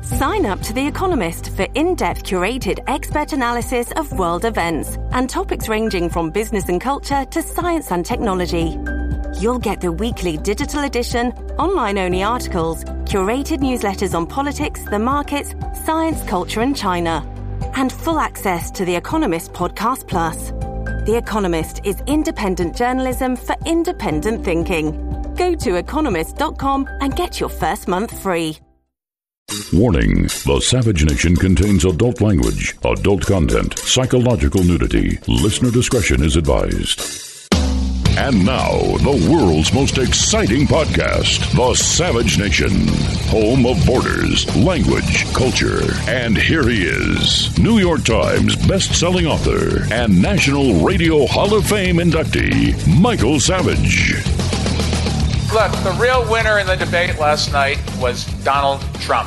Sign up to The Economist for in-depth curated expert analysis of world events and topics ranging from business and culture to science and technology. You'll get the weekly digital edition, online-only articles, curated newsletters on politics, the markets, science, culture and China, and full access to The Economist Podcast Plus. The Economist is independent journalism for independent thinking. Go to economist.com and get your first month free. Warning: the Savage Nation contains adult language, adult content, psychological nudity. Listener discretion is advised. And now, the world's most exciting podcast, The Savage Nation, home of borders, language, culture. And here he is, New York Times best-selling author and National Radio Hall of Fame inductee, Michael Savage. Look, the real winner in the debate last night was Donald Trump.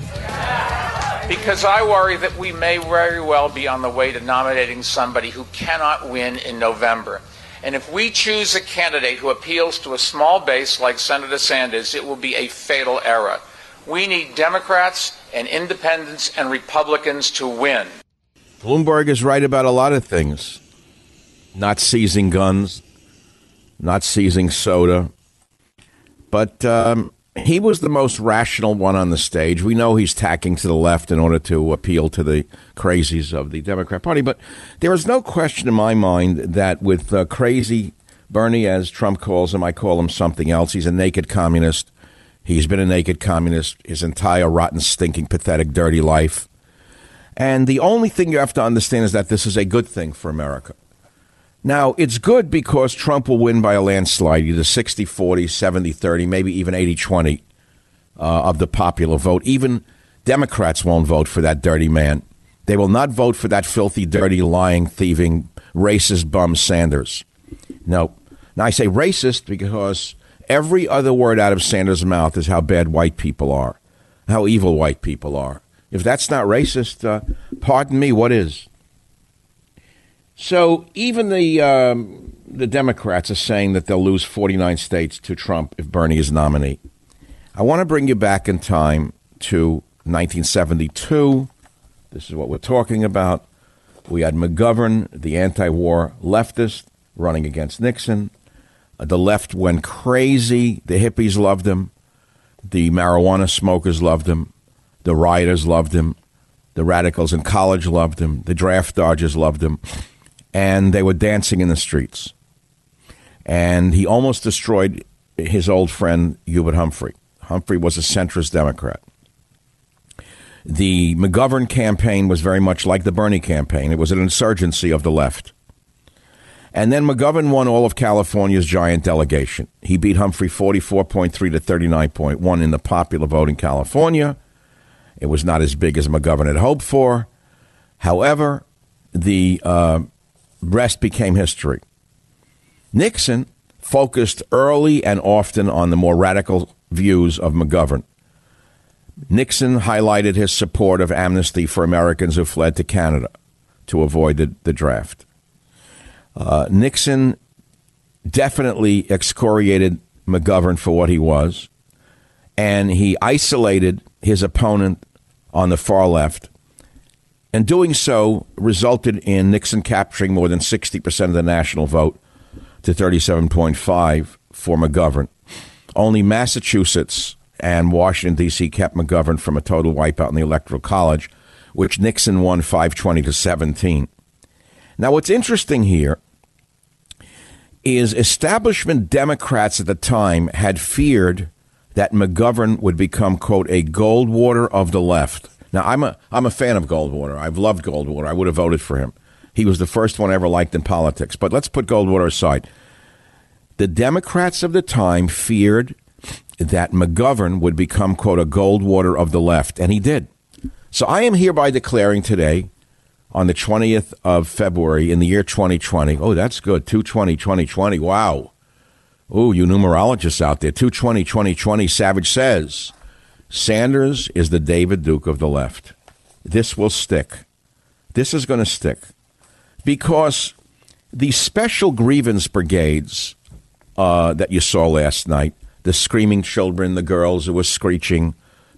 Because I worry that we may very well be on the way to nominating somebody who cannot win in November. And if we choose a candidate who appeals to a small base like Senator Sanders, it will be a fatal error. We need Democrats and independents and Republicans to win. Bloomberg is right about a lot of things. Not seizing guns, not seizing soda. But he was the most rational one on the stage. We know he's tacking to the left in order to appeal to the crazies of the Democrat Party. But there is no question in my mind that with crazy Bernie, as Trump calls him, I call him something else. He's a naked communist. He's been a naked communist his entire rotten, stinking, pathetic, dirty life. And the only thing you have to understand is that this is a good thing for America. Now, it's good because Trump will win by a landslide, either 60-40, 70-30, maybe even 80-20 of the popular vote. Even Democrats won't vote for that dirty man. They will not vote for that filthy, dirty, lying, thieving, racist bum Sanders. No. Now, I say racist because every other word out of Sanders' mouth is how bad white people are, how evil white people are. If that's not racist, pardon me, what is? So even the Democrats are saying that they'll lose 49 states to Trump if Bernie is nominee. I want to bring you back in time to 1972. This is what we're talking about. We had McGovern, the anti-war leftist, running against Nixon. The left went crazy. The hippies loved him. The marijuana smokers loved him. The rioters loved him. The radicals in college loved him. The draft dodgers loved him. And they were dancing in the streets. And he almost destroyed his old friend, Hubert Humphrey. Humphrey was a centrist Democrat. The McGovern campaign was very much like the Bernie campaign. It was an insurgency of the left. And then McGovern won all of California's giant delegation. He beat Humphrey 44.3 to 39.1 in the popular vote in California. It was not as big as McGovern had hoped for. However, the rest became history. Nixon focused early and often on the more radical views of McGovern. Nixon highlighted his support of amnesty for Americans who fled to Canada to avoid the draft. Nixon definitely excoriated McGovern for what he was, and he isolated his opponent on the far left. And doing so resulted in Nixon capturing more than 60% of the national vote to 37.5 for McGovern. Only Massachusetts and Washington, D.C. kept McGovern from a total wipeout in the Electoral College, which Nixon won 520 to 17. Now, what's interesting here is establishment Democrats at the time had feared that McGovern would become, quote, a Goldwater of the left. Now, I'm a fan of Goldwater. I've loved Goldwater. I would have voted for him. He was the first one I ever liked in politics. But let's put Goldwater aside. The Democrats of the time feared that McGovern would become, quote, a Goldwater of the left. And he did. So I am hereby declaring today, on the 20th of February in the year 2020. Oh, that's good. 2/20/2020. Wow. Oh, you numerologists out there. 2/20/2020. Savage says Sanders is the David Duke of the left. This will stick. This is going to stick. Because the special grievance brigades that you saw last night, the screaming children, the girls who were screeching,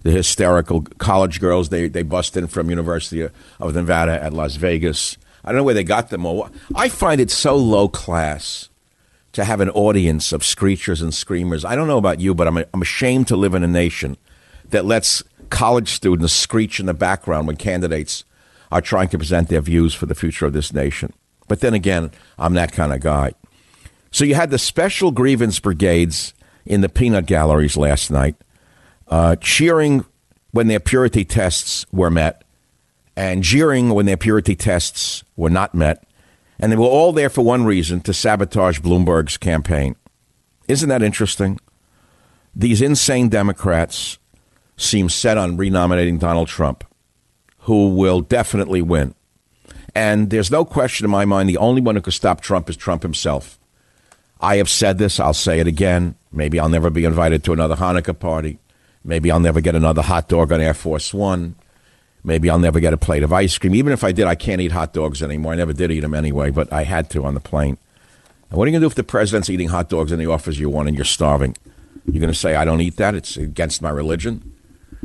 the hysterical college girls they bust in from University of Nevada at Las Vegas. I don't know where they got them all. I find it so low class to have an audience of screechers and screamers. I don't know about you, but I'm ashamed to live in a nation that lets college students screech in the background when candidates are trying to present their views for the future of this nation. But then again, I'm that kind of guy. So you had the special grievance brigades in the peanut galleries last night, cheering when their purity tests were met and jeering when their purity tests were not met. And they were all there for one reason, to sabotage Bloomberg's campaign. Isn't that interesting? These insane Democrats seem set on renominating Donald Trump, who will definitely win. And there's no question in my mind, the only one who could stop Trump is Trump himself. I have said this. I'll say it again. Maybe I'll never be invited to another Hanukkah party. Maybe I'll never get another hot dog on Air Force One. Maybe I'll never get a plate of ice cream. Even if I did, I can't eat hot dogs anymore. I never did eat them anyway, but I had to on the plane. And what are you going to do if the president's eating hot dogs and he offers you one and you're starving? You're going to say, I don't eat that. It's against my religion.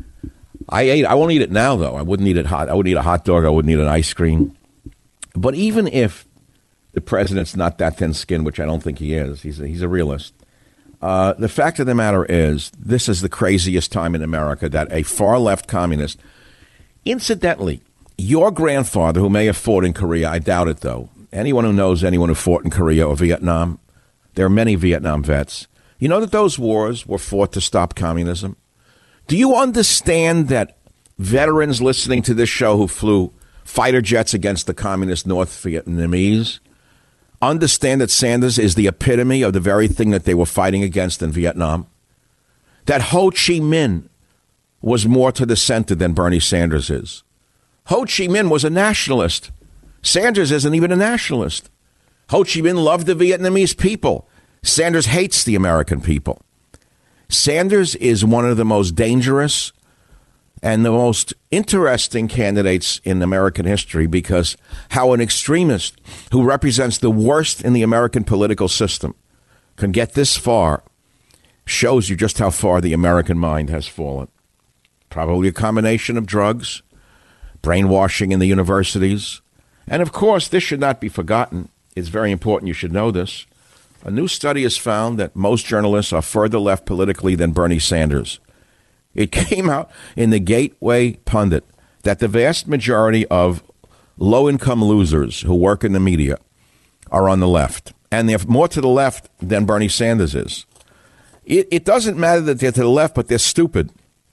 I won't eat it now, though. I wouldn't eat it hot. I wouldn't eat a hot dog. I wouldn't eat an ice cream. But even if the president's not that thin-skinned, which I don't think he is, he's a realist. The fact of the matter is, this is the craziest time in America that a far-left communist. Incidentally, your grandfather, who may have fought in Korea, I doubt it, though. Anyone who knows anyone who fought in Korea or Vietnam, there are many Vietnam vets. You know that those wars were fought to stop communism? Do you understand that veterans listening to this show who flew fighter jets against the communist North Vietnamese understand that Sanders is the epitome of the very thing that they were fighting against in Vietnam? That Ho Chi Minh was more to the center than Bernie Sanders is. Ho Chi Minh was a nationalist. Sanders isn't even a nationalist. Ho Chi Minh loved the Vietnamese people. Sanders hates the American people. Sanders is one of the most dangerous and the most interesting candidates in American history, because how an extremist who represents the worst in the American political system can get this far shows you just how far the American mind has fallen. Probably a combination of drugs, brainwashing in the universities, and of course, this should not be forgotten. It's very important you should know this. A new study has found that most journalists are further left politically than Bernie Sanders. It came out in the Gateway Pundit that the vast majority of low-income losers who work in the media are on the left, and they're more to the left than Bernie Sanders is. It doesn't matter that they're to the left, but they're stupid.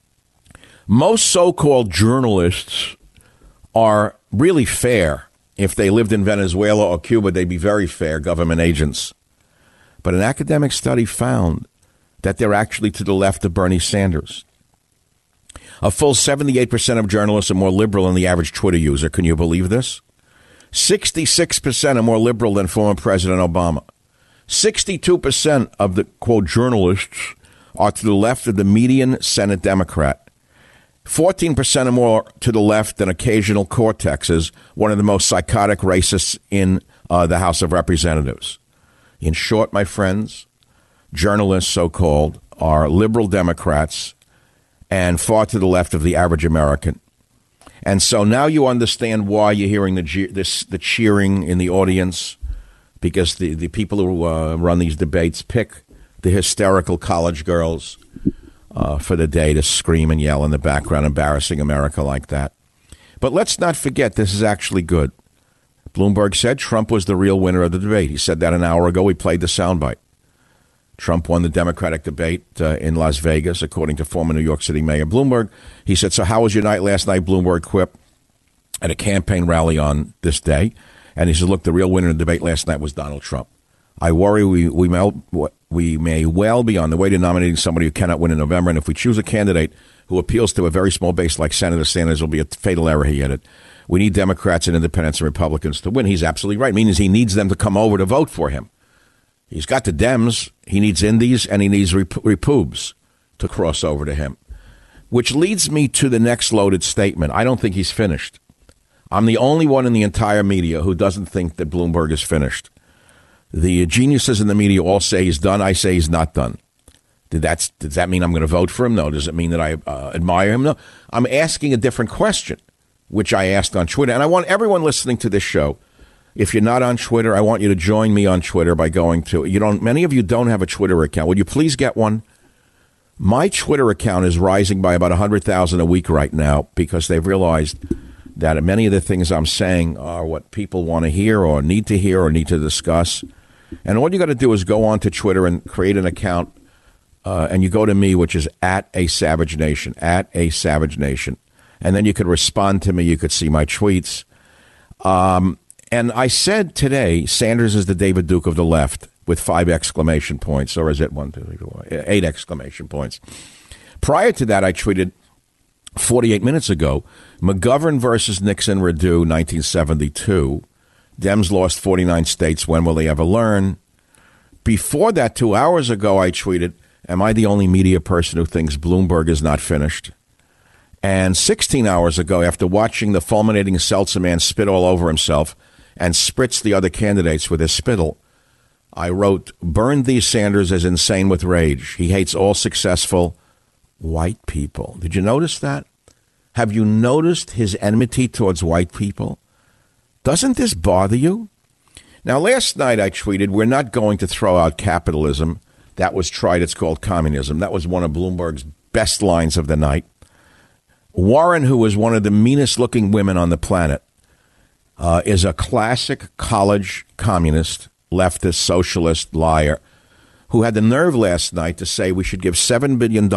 Most so-called journalists are really fair. If they lived in Venezuela or Cuba, they'd be very fair government agents. But an academic study found that they're actually to the left of Bernie Sanders. A full 78% of journalists are more liberal than the average Twitter user. Can you believe this? 66% are more liberal than former President Obama. 62% of the, quote, journalists are to the left of the median Senate Democrat. 14% are more to the left than occasional Cortexes, one of the most psychotic racists in the House of Representatives. In short, my friends, journalists, so-called, are liberal Democrats and far to the left of the average American. And so now you understand why you're hearing the cheering in the audience, because the people who run these debates pick the hysterical college girls for the day to scream and yell in the background, embarrassing America like that. But let's not forget, this is actually good. Bloomberg said Trump was the real winner of the debate. He said that an hour ago. We played the soundbite. Trump won the Democratic debate in Las Vegas, according to former New York City Mayor Bloomberg. He said, so how was your night last night? Bloomberg quipped at a campaign rally on this day. And he said, look, the real winner in the debate last night was Donald Trump. I worry we may well be on the way to nominating somebody who cannot win in November. And if we choose a candidate who appeals to a very small base like Senator Sanders, will be a fatal error, he added. We need Democrats and independents and Republicans to win. He's absolutely right. It means he needs them to come over to vote for him. He's got the Dems. He needs Indies and he needs Repoobs to cross over to him. Which leads me to the next loaded statement. I don't think he's finished. I'm the only one in the entire media who doesn't think that Bloomberg is finished. The geniuses in the media all say he's done. I say he's not done. Does that mean I'm going to vote for him? No. Does it mean that I admire him? No. I'm asking a different question, which I asked on Twitter. And I want everyone listening to this show, if you're not on Twitter, I want you to join me on Twitter by going to, many of you don't have a Twitter account. Would you please get one? My Twitter account is rising by about 100,000 a week right now because they've realized that many of the things I'm saying are what people want to hear or need to discuss. And all you got to do is go on to Twitter and create an account, and you go to me, which is @ASavageNation, @ASavageNation. And then you could respond to me. You could see my tweets. And I said today, Sanders is the David Duke of the left with 5 exclamation points. Or is it 1, 2, 3, 4, 8 exclamation points? Prior to that, I tweeted 48 minutes ago, McGovern versus Nixon redo 1972. Dems lost 49 states. When will they ever learn? Before that, 2 hours ago, I tweeted, am I the only media person who thinks Bloomberg is not finished? And 16 hours ago, after watching the fulminating Seltzer man spit all over himself and spritz the other candidates with his spittle, I wrote, burn these Sanders as insane with rage. He hates all successful white people. Did you notice that? Have you noticed his enmity towards white people? Doesn't this bother you? Now, last night I tweeted, we're not going to throw out capitalism. That was tried. It's called communism. That was one of Bloomberg's best lines of the night. Warren, who was one of the meanest-looking women on the planet, is a classic college communist, leftist, socialist liar who had the nerve last night to say we should give $7 billion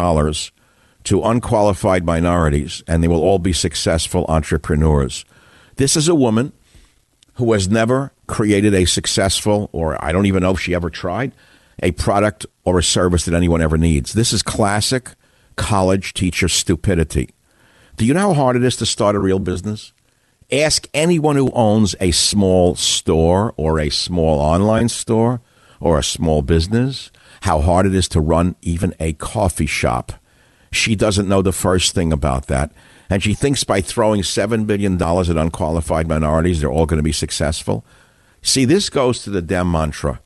to unqualified minorities and they will all be successful entrepreneurs. This is a woman who has never created a successful, or I don't even know if she ever tried, a product or a service that anyone ever needs. This is classic college teacher stupidity. Do you know how hard it is to start a real business? Ask anyone who owns a small store or a small online store or a small business how hard it is to run even a coffee shop. She doesn't know the first thing about that. And she thinks by throwing $7 billion at unqualified minorities, they're all going to be successful. See, this goes to the Dem mantra.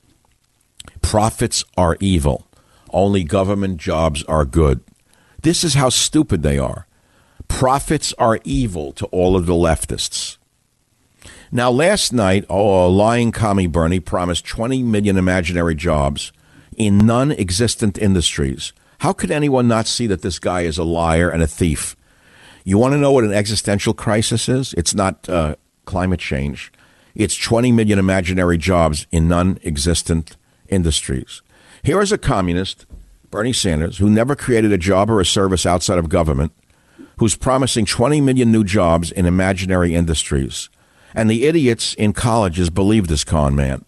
Profits are evil. Only government jobs are good. This is how stupid they are. Profits are evil to all of the leftists. Now, last night, lying commie Bernie promised 20 million imaginary jobs in non-existent industries. How could anyone not see that this guy is a liar and a thief? You want to know what an existential crisis is? It's not climate change. It's 20 million imaginary jobs in non-existent industries. Here is a communist, Bernie Sanders, who never created a job or a service outside of government, who's promising 20 million new jobs in imaginary industries. And the idiots in colleges believe this con man.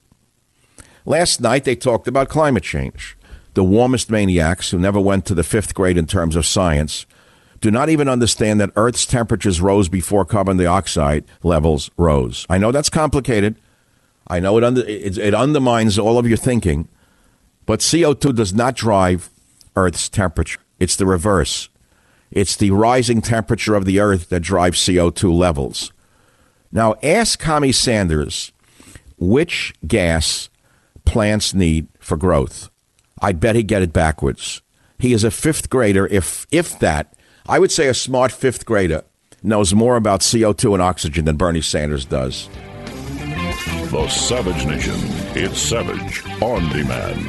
Last night, they talked about climate change. The warmest maniacs who never went to the 5th grade in terms of science do not even understand that Earth's temperatures rose before carbon dioxide levels rose. I know that's complicated. I know it undermines all of your thinking. But CO2 does not drive Earth's temperature. It's the reverse. It's the rising temperature of the Earth that drives CO2 levels. Now, ask Commie Sanders which gas plants need for growth. I'd bet he'd get it backwards. He is a 5th grader, if that. I would say a smart 5th grader knows more about CO2 and oxygen than Bernie Sanders does. The Savage Nation. It's Savage on demand.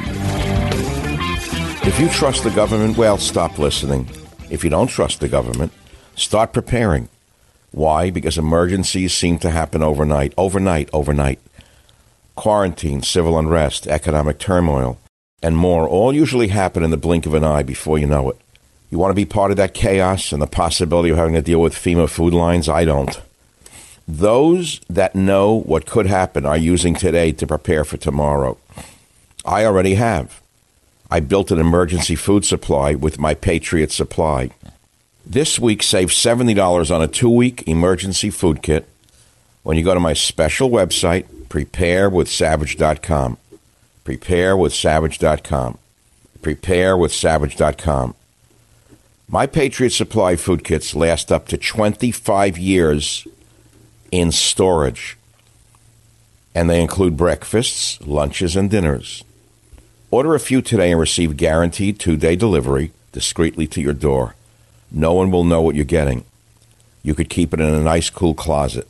If you trust the government, well, stop listening. If you don't trust the government, start preparing. Why? Because emergencies seem to happen overnight. Overnight. Quarantine, civil unrest, economic turmoil, and more all usually happen in the blink of an eye before you know it. You want to be part of that chaos and the possibility of having to deal with FEMA food lines? I don't. Those that know what could happen are using today to prepare for tomorrow. I already have. I built an emergency food supply with my Patriot Supply. This week, save $70 on a 2-week emergency food kit when you go to my special website, preparewithsavage.com. Preparewithsavage.com. Preparewithsavage.com. My Patriot Supply food kits last up to 25 years in storage, and they include breakfasts, lunches, and dinners. Order a few today and receive guaranteed 2-day delivery discreetly to your door. No one will know what you're getting. You could keep it in a nice, cool closet.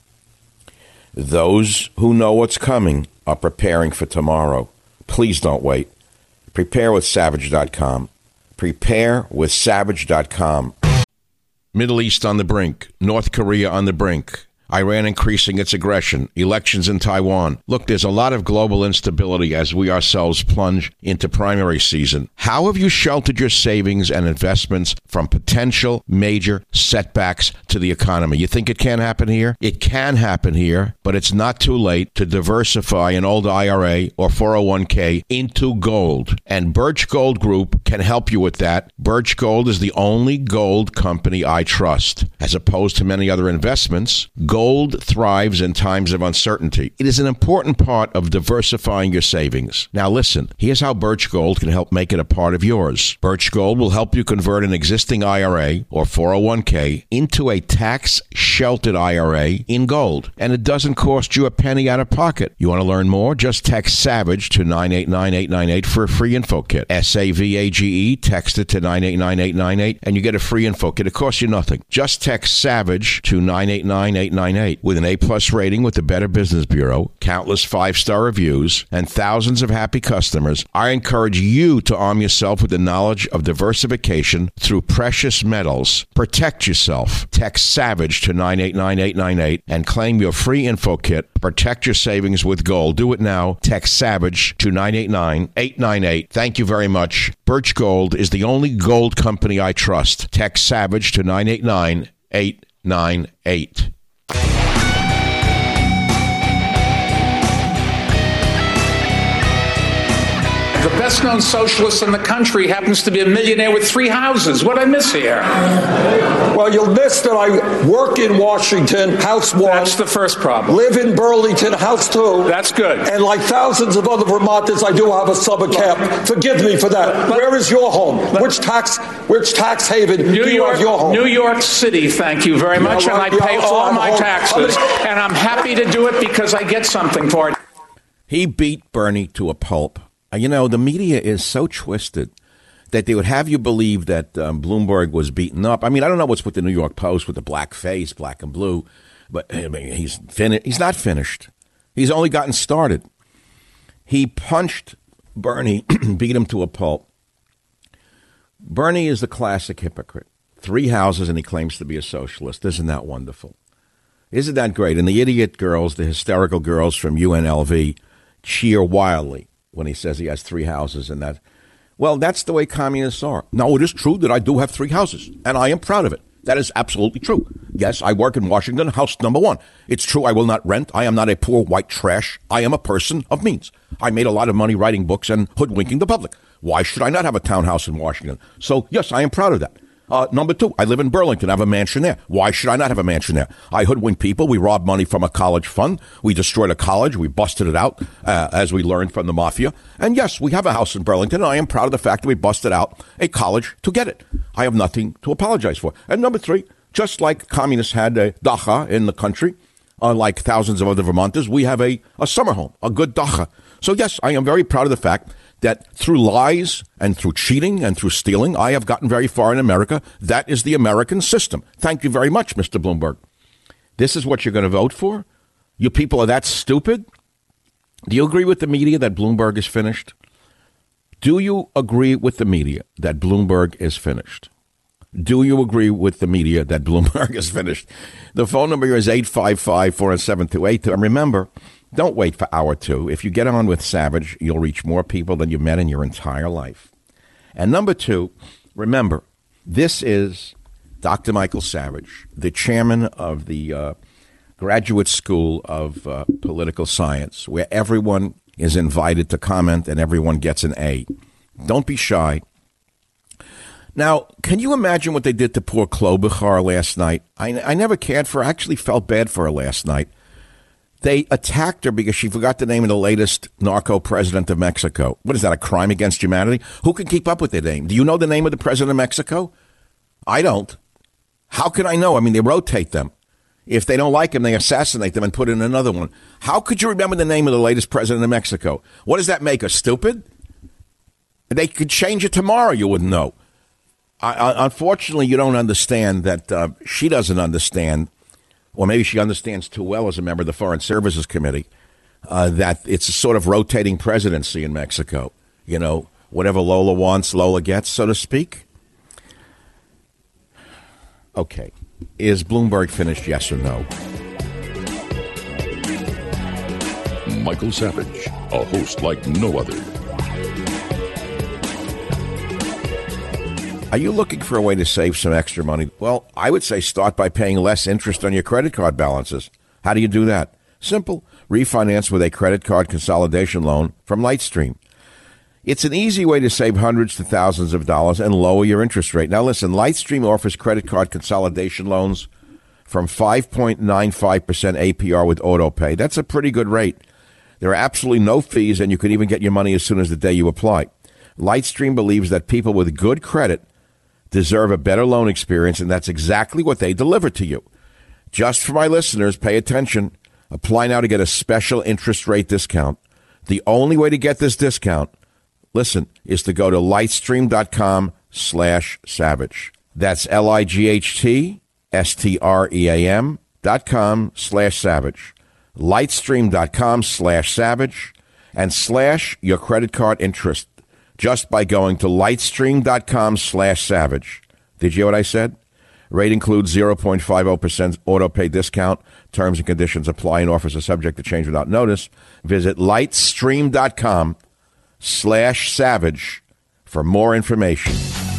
Those who know what's coming are preparing for tomorrow. Please don't wait. Prepare with Savage.com. Prepare with Savage.com. Middle East on the brink. North Korea on the brink. Iran increasing its aggression, elections in Taiwan. Look, there's a lot of global instability as we ourselves plunge into primary season. How have you sheltered your savings and investments from potential major setbacks to the economy? You think it can't happen here? It can happen here, but it's not too late to diversify an old IRA or 401k into gold. And Birch Gold Group can help you with that. Birch Gold is the only gold company I trust. As opposed to many other investments, gold thrives in times of uncertainty. It is an important part of diversifying your savings. Now listen, here's how Birch Gold can help make it a part of yours. Birch Gold will help you convert an existing IRA or 401k into a tax-sheltered IRA in gold. And it doesn't cost you a penny out of pocket. You want to learn more? Just text SAVAGE to 989898 for a free info kit. SAVAGE, text it to 989898 and you get a free info kit. It costs you nothing. Just text SAVAGE to 989898 with an A+ rating with the Better Business Bureau, countless 5-star reviews, and thousands of happy customers. I encourage you to arm yourself with the knowledge of diversification through precious metals. Protect yourself. Text SAVAGE to 989898 and claim your free info kit. Protect your savings with gold. Do it now. Text SAVAGE to 989898. Thank you very much. Birch Gold is the only gold company I trust. Text SAVAGE to 989898. The best-known socialist in the country happens to be a millionaire with 3 houses. What'd I miss here? Well, you'll miss that I work in Washington, house 1. That's the first problem. Live in Burlington, house 2. That's good. And like thousands of other Vermonters, I do have a summer camp. Forgive me for that. Where is your home? Which tax haven do you have your home? New York City, thank you very much. And I pay all my taxes. And I'm happy to do it because I get something for it. He beat Bernie to a pulp. You know, the media is so twisted that they would have you believe that Bloomberg was beaten up. I mean, I don't know what's with the New York Post with the black face, black and blue, but I mean, he's not finished. He's only gotten started. He punched Bernie, beat him to a pulp. Bernie is the classic hypocrite. 3 houses and he claims to be a socialist. Isn't that wonderful? Isn't that great? And the idiot girls, the hysterical girls from UNLV cheer wildly when he says he has 3 houses and that. Well, that's the way communists are. Now, it is true that I do have 3 houses, and I am proud of it. That is absolutely true. Yes, I work in Washington, house number 1. It's true I will not rent. I am not a poor white trash. I am a person of means. I made a lot of money writing books and hoodwinking the public. Why should I not have a townhouse in Washington? So, yes, I am proud of that. Number 2, I live in Burlington. I have a mansion there. Why should I not have a mansion there? I hoodwink people. We robbed money from a college fund. We destroyed a college. We busted it out, as we learned from the mafia. And yes, we have a house in Burlington, and I am proud of the fact that we busted out a college to get it. I have nothing to apologize for. And number 3, just like communists had a dacha in the country, like thousands of other Vermonters, we have a summer home, a good dacha. So yes, I am very proud of the fact that through lies and through cheating and through stealing, I have gotten very far in America. That is the American system. Thank you very much, Mr. Bloomberg. This is what you're going to vote for? You people are that stupid? Do you agree with the media that Bloomberg is finished? Do you agree with the media that Bloomberg is finished? Do you agree with the media that Bloomberg is finished? The phone number is 855-407-28. And remember, don't wait for hour 2. If you get on with Savage, you'll reach more people than you've met in your entire life. And number 2, remember, this is Dr. Michael Savage, the chairman of the Graduate School of Political Science, where everyone is invited to comment and everyone gets an A. Don't be shy. Now, can you imagine what they did to poor Klobuchar last night? I never cared for her. I actually felt bad for her last night. They attacked her because she forgot the name of the latest narco president of Mexico. What is that, a crime against humanity? Who can keep up with their name? Do you know the name of the president of Mexico? I don't. How can I know? I mean, they rotate them. If they don't like him, they assassinate them and put in another one. How could you remember the name of the latest president of Mexico? What does that make us, stupid? They could change it tomorrow. You wouldn't know. Unfortunately, you don't understand that she doesn't understand, or maybe she understands too well as a member of the Foreign Services Committee, that it's a sort of rotating presidency in Mexico. You know, whatever Lola wants, Lola gets, so to speak. Okay. Is Bloomberg finished, yes or no? Michael Savage, a host like no other. Are you looking for a way to save some extra money? Well, I would say start by paying less interest on your credit card balances. How do you do that? Simple. Refinance with a credit card consolidation loan from Lightstream. It's an easy way to save hundreds to thousands of dollars and lower your interest rate. Now, listen, Lightstream offers credit card consolidation loans from 5.95% APR with AutoPay. That's a pretty good rate. There are absolutely no fees, and you can even get your money as soon as the day you apply. Lightstream believes that people with good credit deserve a better loan experience, and that's exactly what they deliver to you. Just for my listeners, pay attention. Apply now to get a special interest rate discount. The only way to get this discount, listen, is to go to lightstream.com/savage. That's lightstream.com/savage. Lightstream.com/savage and slash your credit card interest just by going to lightstream.com/savage. Did you hear what I said? Rate includes 0.50% auto pay discount. Terms and conditions apply and offers are subject to change without notice. Visit lightstream.com/savage for more information.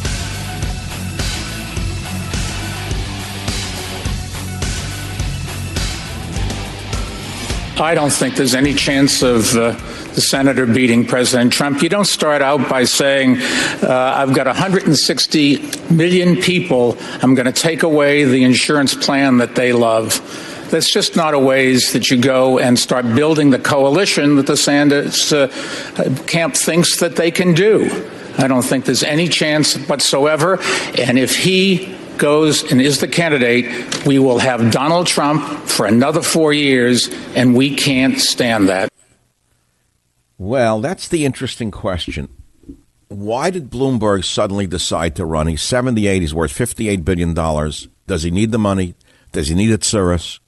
I don't think there's any chance of the senator beating President Trump. You don't start out by saying, I've got 160 million people. I'm going to take away the insurance plan that they love. That's just not a ways that you go and start building the coalition that the Sanders camp thinks that they can do. I don't think there's any chance whatsoever. And if he goes and is the candidate, we will have Donald Trump for another 4 years, and we can't stand that. Well, that's the interesting question. Why did Bloomberg suddenly decide to run? He's 78. He's worth $58 billion. Does he need the money? Does he need it, Soros?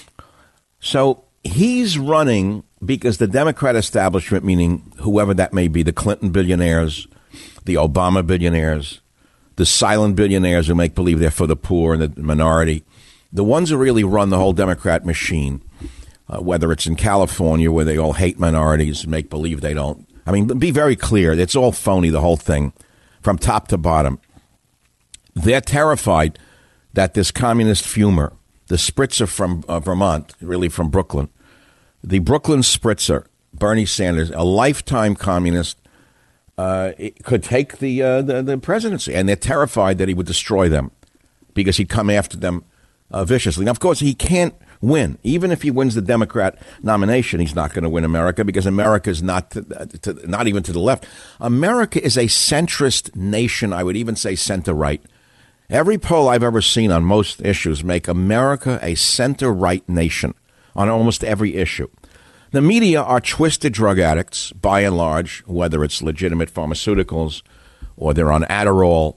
So he's running because the Democrat establishment, meaning whoever that may be, the Clinton billionaires, the Obama billionaires, the silent billionaires who make believe they're for the poor and the minority, the ones who really run the whole Democrat machine, whether it's in California where they all hate minorities and make believe they don't. I mean, be very clear. It's all phony, the whole thing, from top to bottom. They're terrified that this communist fumer, the spritzer from Vermont, really from Brooklyn, the Brooklyn spritzer, Bernie Sanders, a lifetime communist, it could take the presidency, and they're terrified that he would destroy them because he'd come after them viciously. Now, of course, he can't win. Even if he wins the Democrat nomination, he's not going to win America because America is not even to the left. America is a centrist nation. I would even say center-right. Every poll I've ever seen on most issues make America a center-right nation on almost every issue. The media are twisted drug addicts, by and large, whether it's legitimate pharmaceuticals or they're on Adderall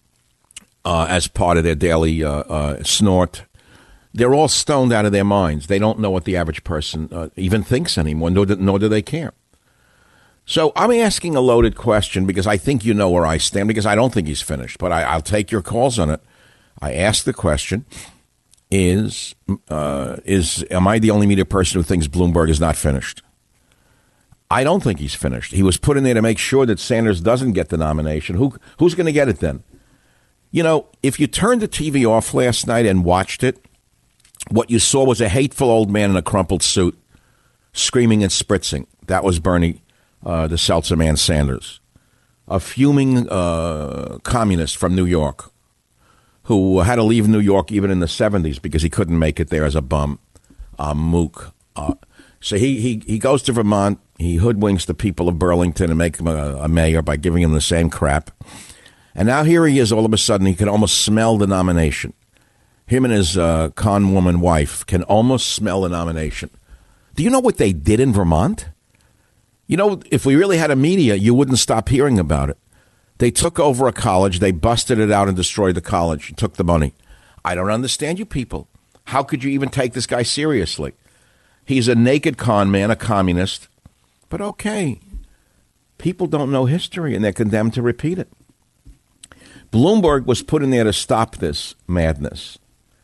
as part of their daily snort. They're all stoned out of their minds. They don't know what the average person even thinks anymore, nor do they care. So I'm asking a loaded question because I think you know where I stand, because I don't think he's finished, but I'll take your calls on it. I ask the question, am I the only media person who thinks Bloomberg is not finished? I don't think he's finished. He was put in there to make sure that Sanders doesn't get the nomination. Who's going to get it then? You know, if you turned the TV off last night and watched it, what you saw was a hateful old man in a crumpled suit screaming and spritzing. That was Bernie, the seltzer man Sanders, a fuming communist from New York who had to leave New York even in the 70s because he couldn't make it there as a bum, mook. So he goes to Vermont. He hoodwinks the people of Burlington and make him a mayor by giving him the same crap. And now here he is, all of a sudden, he can almost smell the nomination. Him and his con woman wife can almost smell the nomination. Do you know what they did in Vermont? You know, if we really had a media, you wouldn't stop hearing about it. They took over a college, they busted it out and destroyed the college, took the money. I don't understand you people. How could you even take this guy seriously? He's a naked con man, a communist. But okay, people don't know history and they're condemned to repeat it. Bloomberg was put in there to stop this madness.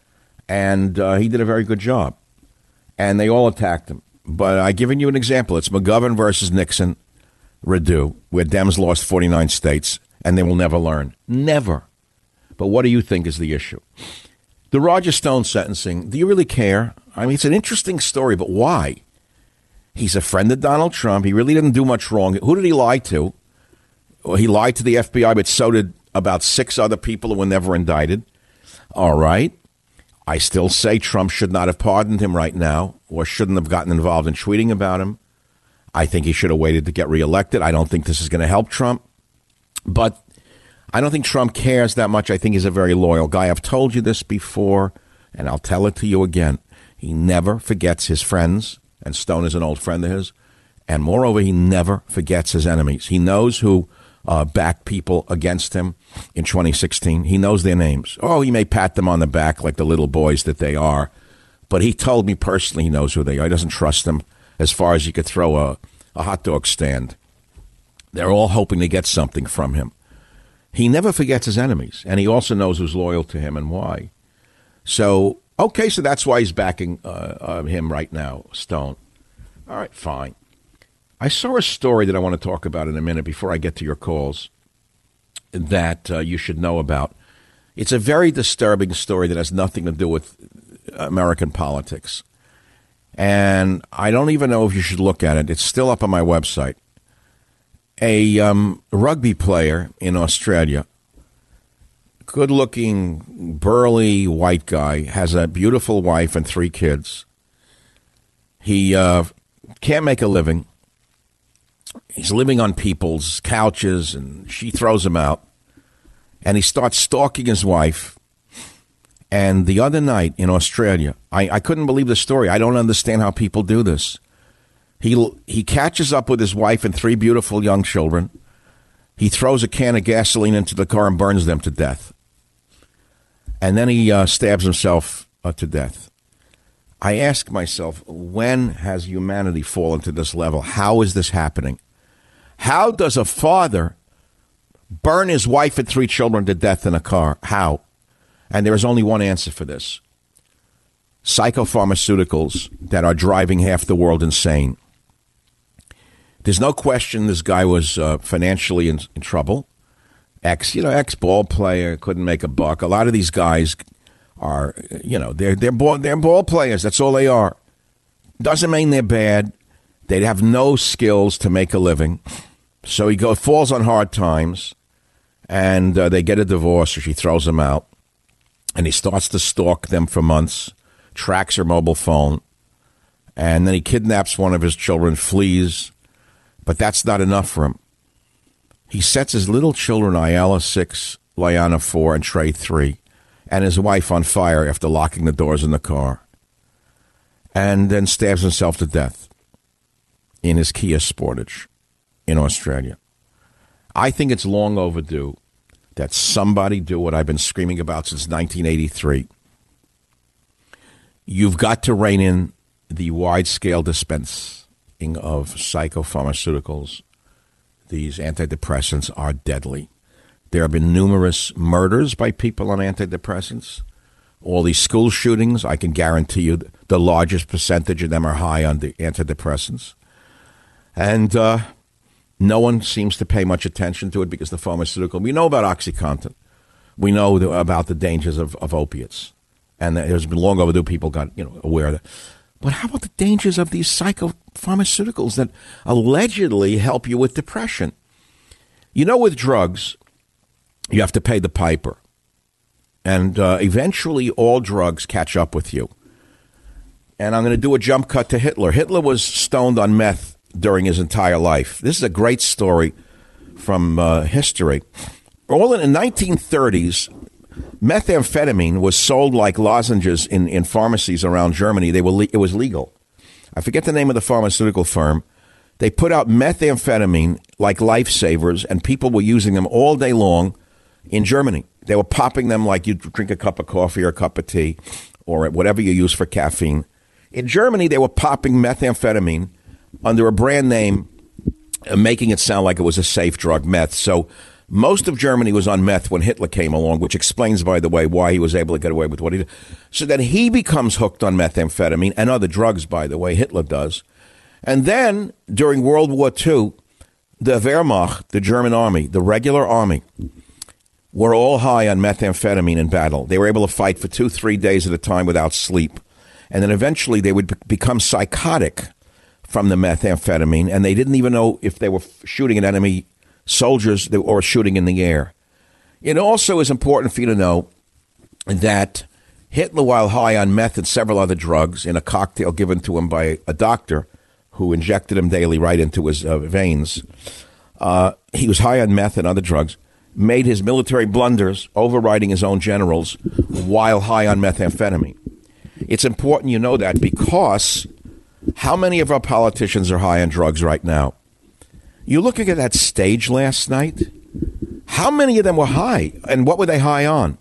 And he did a very good job. And they all attacked him. But I've given you an example. It's McGovern versus Nixon, Redu, where Dems lost 49 states, and they will never learn. Never. But what do you think is the issue? The Roger Stone sentencing, do you really care? I mean, it's an interesting story, but why? He's a friend of Donald Trump. He really didn't do much wrong. Who did he lie to? Well, he lied to the FBI, but so did about 6 other people who were never indicted. All right. I still say Trump should not have pardoned him right now or shouldn't have gotten involved in tweeting about him. I think he should have waited to get reelected. I don't think this is going to help Trump. But I don't think Trump cares that much. I think he's a very loyal guy. I've told you this before, and I'll tell it to you again. He never forgets his friends, and Stone is an old friend of his. And moreover, he never forgets his enemies. He knows who backed people against him in 2016. He knows their names. Oh, he may pat them on the back like the little boys that they are. But he told me personally he knows who they are. He doesn't trust them as far as you could throw a hot dog stand. They're all hoping to get something from him. He never forgets his enemies, and he also knows who's loyal to him and why. So, okay, so that's why he's backing him right now, Stone. All right, fine. I saw a story that I want to talk about in a minute before I get to your calls that you should know about. It's a very disturbing story that has nothing to do with American politics. And I don't even know if you should look at it. It's still up on my website. A rugby player in Australia, good-looking, burly white guy, has a beautiful wife and 3 kids. He can't make a living. He's living on people's couches, and she throws him out. And he starts stalking his wife. And the other night in Australia, I couldn't believe the story. I don't understand how people do this. He catches up with his wife and 3 beautiful young children. He throws a can of gasoline into the car and burns them to death. And then he stabs himself to death. I ask myself, when has humanity fallen to this level? How is this happening? How does a father burn his wife and 3 children to death in a car? How? And there is only one answer for this. Psychopharmaceuticals that are driving half the world insane. There's no question this guy was financially in trouble. Ex-ball player, couldn't make a buck. A lot of these guys are, they're ball players. That's all they are. Doesn't mean they're bad. They have no skills to make a living. So he falls on hard times, and they get a divorce, or she throws him out. And he starts to stalk them for months, tracks her mobile phone, and then he kidnaps one of his children, flees. But that's not enough for him. He sets his little children, Ayala 6, Liana 4, and Trey 3, and his wife on fire after locking the doors in the car, and then stabs himself to death in his Kia Sportage in Australia. I think it's long overdue that somebody do what I've been screaming about since 1983. You've got to rein in the wide-scale dispensing of psychopharmaceuticals. These antidepressants are deadly. There have been numerous murders by people on antidepressants. All these school shootings, I can guarantee you the largest percentage of them are high on the antidepressants. And no one seems to pay much attention to it because the pharmaceutical. We know about OxyContin. We know about the dangers of opiates. And there's been long overdue people got aware of that. But how about the dangers of these psychopharmaceuticals that allegedly help you with depression? With drugs, you have to pay the piper. And eventually all drugs catch up with you. And I'm going to do a jump cut to Hitler. Hitler was stoned on meth during his entire life. This is a great story from history. All in the 1930s, methamphetamine was sold like lozenges in pharmacies around Germany. It was legal. I forget the name of the pharmaceutical firm. They put out methamphetamine like lifesavers, and people were using them all day long in Germany. They were popping them like you drink a cup of coffee or a cup of tea or whatever you use for caffeine. In Germany, they were popping methamphetamine under a brand name, making it sound like it was a safe drug, meth. So most of Germany was on meth when Hitler came along, which explains, by the way, why he was able to get away with what he did. So then he becomes hooked on methamphetamine and other drugs, by the way, Hitler does. And then during World War II, the Wehrmacht, the German army, the regular army, were all high on methamphetamine in battle. They were able to fight for 2-3 days at a time without sleep. And then eventually they would become psychotic from the methamphetamine, and they didn't even know if they were shooting at enemy soldiers or shooting in the air. It also is important for you to know that Hitler, while high on meth and several other drugs in a cocktail given to him by a doctor who injected him daily right into his veins, he was high on meth and other drugs, made his military blunders, overriding his own generals while high on methamphetamine. It's important you know that, because how many of our politicians are high on drugs right now? You looking at that stage last night? How many of them were high? And what were they high on?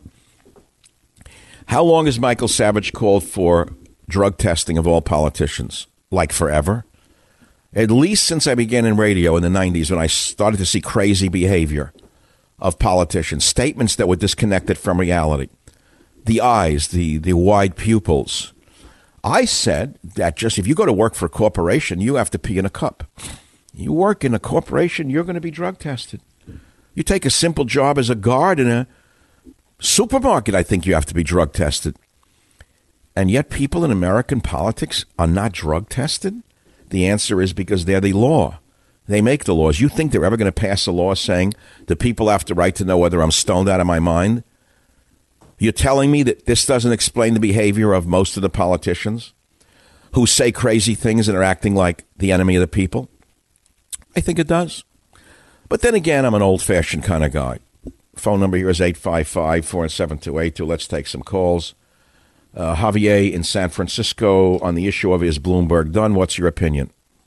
How long has Michael Savage called for drug testing of all politicians? Like forever? At least since I began in radio in the 90s, when I started to see crazy behavior of politicians, statements that were disconnected from reality. The eyes, the wide pupils. I said that just if you go to work for a corporation, you have to pee in a cup. You work in a corporation, you're going to be drug tested. You take a simple job as a guard in a supermarket, I think you have to be drug tested. And yet people in American politics are not drug tested? The answer is because they're the law. They make the laws. You think they're ever going to pass a law saying the people have the right to know whether I'm stoned out of my mind? You're telling me that this doesn't explain the behavior of most of the politicians who say crazy things and are acting like the enemy of the people? I think it does. But then again, I'm an old-fashioned kind of guy. Phone number here is 855-47282. Let's take some calls. Javier in San Francisco on the issue of is Bloomberg done? What's your opinion?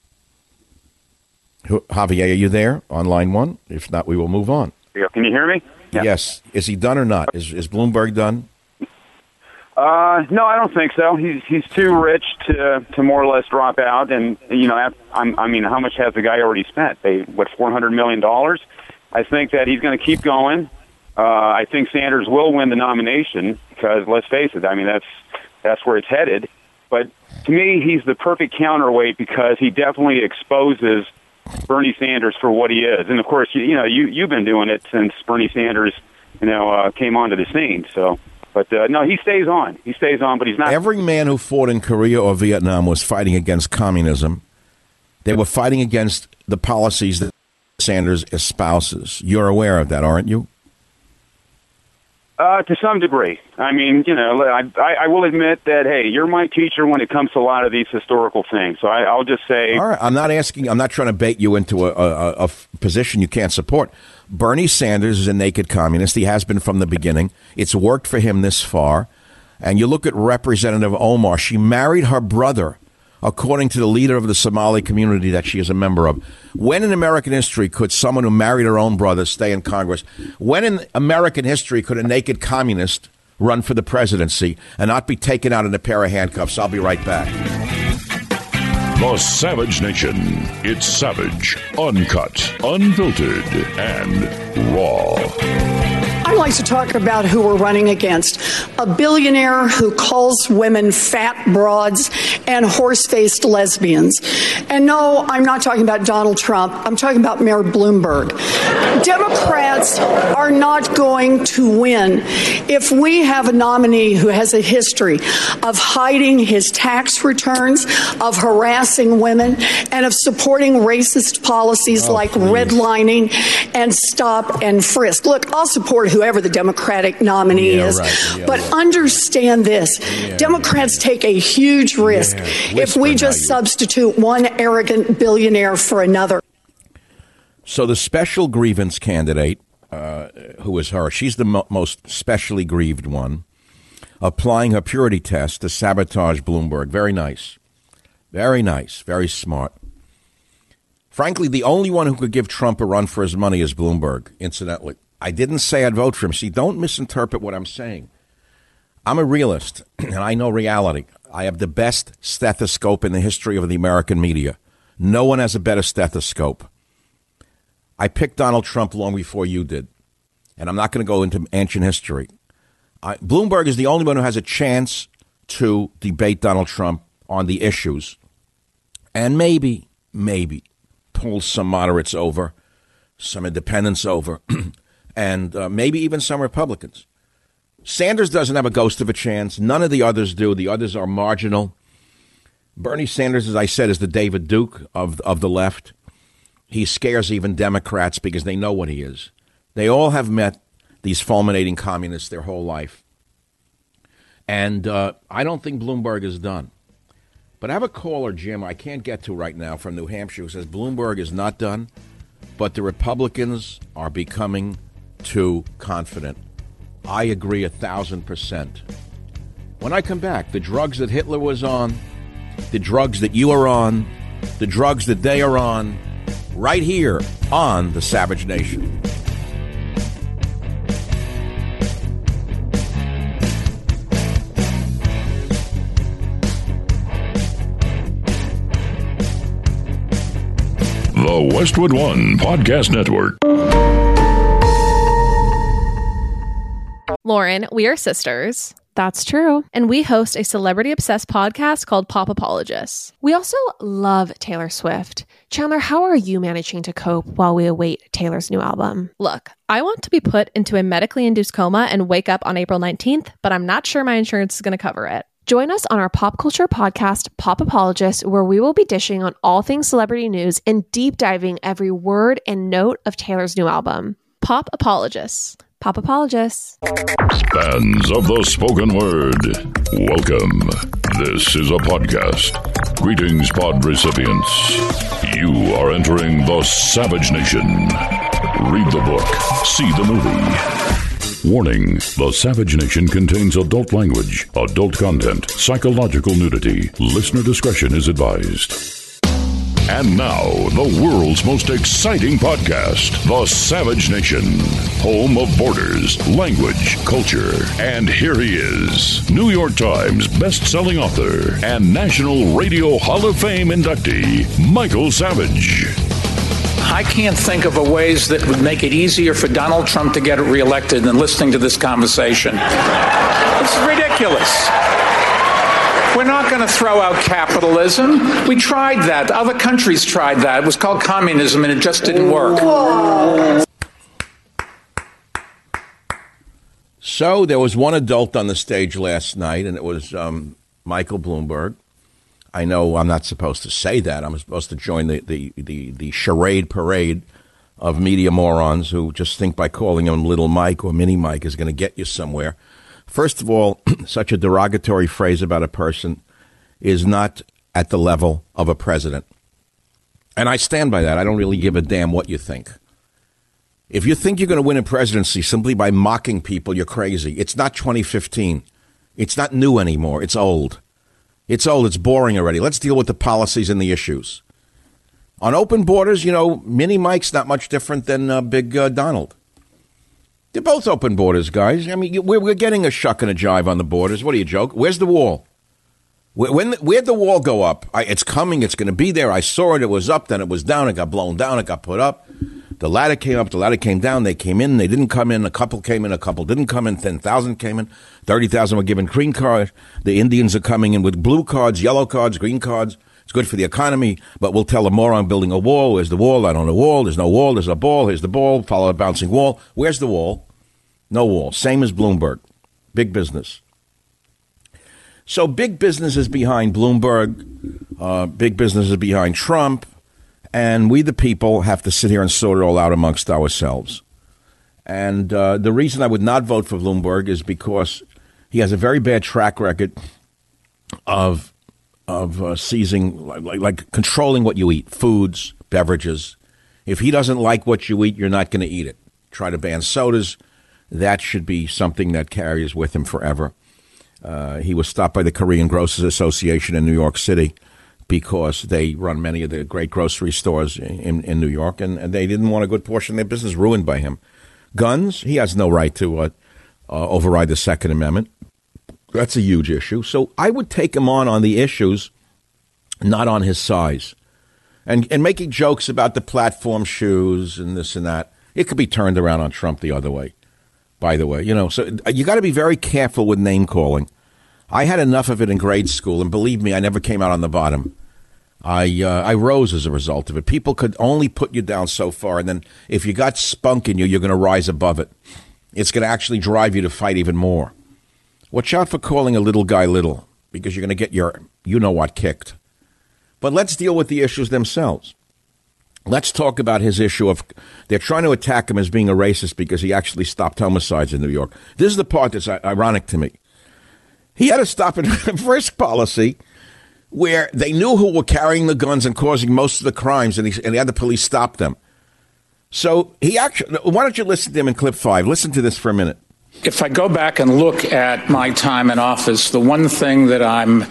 Javier, are you there on line one? If not, we will move on. Can you hear me? Yeah. Yes. Is he done or not? Is Bloomberg done? No, I don't think so. He's too rich to more or less drop out. And, you know, I mean, how much has the guy already spent? $400 million? I think that he's going to keep going. I think Sanders will win the nomination because, let's face it, I mean, that's where it's headed. But to me, he's the perfect counterweight because he definitely exposes Bernie Sanders for what he is. And, of course, you've been doing it since Bernie Sanders, came onto the scene. So, but, no, he stays on. He stays on, but he's not. Every man who fought in Korea or Vietnam was fighting against communism. They were fighting against the policies that Sanders espouses. You're aware of that, aren't you? To some degree. I mean, I will admit that, hey, you're my teacher when it comes to a lot of these historical things. So I'll just say. All right. I'm not trying to bait you into a position you can't support. Bernie Sanders is a naked communist. He has been from the beginning. It's worked for him this far. And you look at Representative Omar. She married her brother, according to the leader of the Somali community that she is a member of. When in American history could someone who married her own brother stay in Congress? When in American history could a naked communist run for the presidency and not be taken out in a pair of handcuffs? I'll be right back. The Savage Nation. It's savage, uncut, unfiltered, and raw. I'd like to talk about who we're running against. A billionaire who calls women fat broads and horse-faced lesbians. And no, I'm not talking about Donald Trump. I'm talking about Mayor Bloomberg. Democrats are not going to win if we have a nominee who has a history of hiding his tax returns, of harassing women, and of supporting racist policies like redlining and stop and frisk. Look, I'll support whoever the Democratic nominee is. Right. But understand this. Democrats take a huge risk if we just substitute one arrogant billionaire for another. So the special grievance candidate, who is her, she's the most specially grieved one, applying her purity test to sabotage Bloomberg. Very nice. Very nice. Very smart. Frankly, the only one who could give Trump a run for his money is Bloomberg, incidentally. I didn't say I'd vote for him. See, don't misinterpret what I'm saying. I'm a realist, and I know reality. I have the best stethoscope in the history of the American media. No one has a better stethoscope. I picked Donald Trump long before you did, and I'm not going to go into ancient history. Bloomberg is the only one who has a chance to debate Donald Trump on the issues, and maybe pull some moderates over, some independents over, and maybe even some Republicans. Sanders doesn't have a ghost of a chance. None of the others do. The others are marginal. Bernie Sanders, as I said, is the David Duke of the left. He scares even Democrats because they know what he is. They all have met these fulminating communists their whole life. And I don't think Bloomberg is done. But I have a caller, Jim, I can't get to right now from New Hampshire, who says Bloomberg is not done, but the Republicans are becoming too confident. I agree 1,000%. When I come back, the drugs that Hitler was on, the drugs that you are on, the drugs that they are on, right here on The Savage Nation. The Westwood One Podcast Network. Lauren, we are sisters. That's true. And we host a celebrity-obsessed podcast called Pop Apologists. We also love Taylor Swift. Chandler, how are you managing to cope while we await Taylor's new album? Look, I want to be put into a medically induced coma and wake up on April 19th, but I'm not sure my insurance is going to cover it. Join us on our pop culture podcast, Pop Apologists, where we will be dishing on all things celebrity news and deep diving every word and note of Taylor's new album. Pop Apologists. Pop Apologists. Fans of the spoken word, welcome. This is a podcast. Greetings, pod recipients. You are entering the Savage Nation. Read the book. See the movie. Warning, the Savage Nation contains adult language, adult content, psychological nudity. Listener discretion is advised. And now, the world's most exciting podcast, The Savage Nation, home of borders, language, culture. And here he is, New York Times best-selling author and National Radio Hall of Fame inductee, Michael Savage. I can't think of a ways that would make it easier for Donald Trump to get reelected than listening to this conversation. It's ridiculous. We're not going to throw out capitalism. We tried that. Other countries tried that. It was called communism, and it just didn't work. So there was one adult on the stage last night, and it was Michael Bloomberg. I know I'm not supposed to say that. I'm supposed to join the charade parade of media morons who just think by calling him Little Mike or Mini Mike is going to get you somewhere. First of all, such a derogatory phrase about a person is not at the level of a president. And I stand by that. I don't really give a damn what you think. If you think you're going to win a presidency simply by mocking people, you're crazy. It's not 2015. It's not new anymore. It's old. It's old. It's boring already. Let's deal with the policies and the issues. On open borders, Mini Mike's not much different than Big Donald. They're both open borders, guys. I mean, we're getting a shuck and a jive on the borders. What are you, joke? Where's the wall? Where'd the wall go up? It's coming. It's going to be there. I saw it. It was up. Then it was down. It got blown down. It got put up. The ladder came up. The ladder came down. They came in. They didn't come in. A couple came in. A couple didn't come in. 10,000 came in. 30,000 were given green cards. The Indians are coming in with blue cards, yellow cards, green cards. It's good for the economy, but we'll tell a moron building a wall. Where's the wall? I don't know the wall. There's no wall. There's a ball. Here's the ball. Follow a bouncing wall. Where's the wall? No wall. Same as Bloomberg. Big business. So big business is behind Bloomberg. Big business is behind Trump. And we, the people, have to sit here and sort it all out amongst ourselves. And the reason I would not vote for Bloomberg is because he has a very bad track record of seizing, like controlling what you eat, foods, beverages. If he doesn't like what you eat, you're not going to eat it. Try to ban sodas. That should be something that carries with him forever. He was stopped by the Korean Grocers Association in New York City because they run many of the great grocery stores in New York, and they didn't want a good portion of their business ruined by him. Guns, he has no right to override the Second Amendment. That's a huge issue. So I would take him on the issues, not on his size. And making jokes about the platform shoes and this and that, it could be turned around on Trump the other way, by the way. So you got to be very careful with name calling. I had enough of it in grade school, and believe me, I never came out on the bottom. I rose as a result of it. People could only put you down so far, and then if you got spunk in you, you're going to rise above it. It's going to actually drive you to fight even more. Watch out for calling a little guy little, because you're going to get your you-know-what kicked. But let's deal with the issues themselves. Let's talk about his issue of they're trying to attack him as being a racist because he actually stopped homicides in New York. This is the part that's ironic to me. He had a stop and frisk policy where they knew who were carrying the guns and causing most of the crimes, and he had the police stop them. So he actually, why don't you listen to him in clip 5? Listen to this for a minute. If I go back and look at my time in office, the one thing that I'm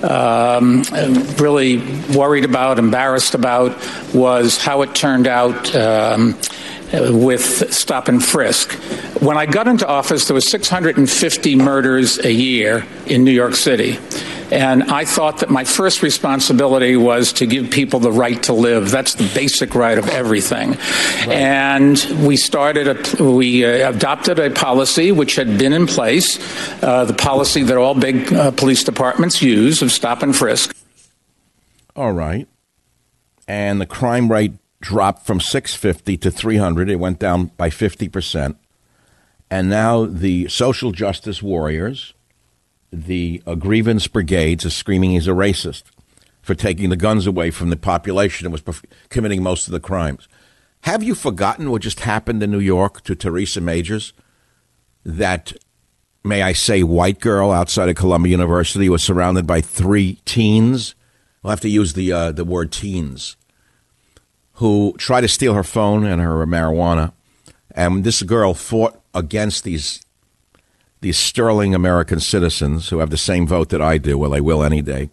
really worried about, embarrassed about, was how it turned out with stop and frisk. When I got into office, there were 650 murders a year in New York City. And I thought that my first responsibility was to give people the right to live. That's the basic right of everything. Right. And we adopted a policy which had been in place, the policy that all big police departments use of stop and frisk. All right. And the crime rate dropped from 650 to 300. It went down by 50%. And now the social justice warriors, the grievance brigades, are screaming he's a racist for taking the guns away from the population and was committing most of the crimes. Have you forgotten what just happened in New York to Teresa Majors? That, may I say, white girl outside of Columbia University was surrounded by 3 teens. We'll have to use the word teens, who tried to steal her phone and her marijuana. And this girl fought against these sterling American citizens who have the same vote that I do, well, they will any day.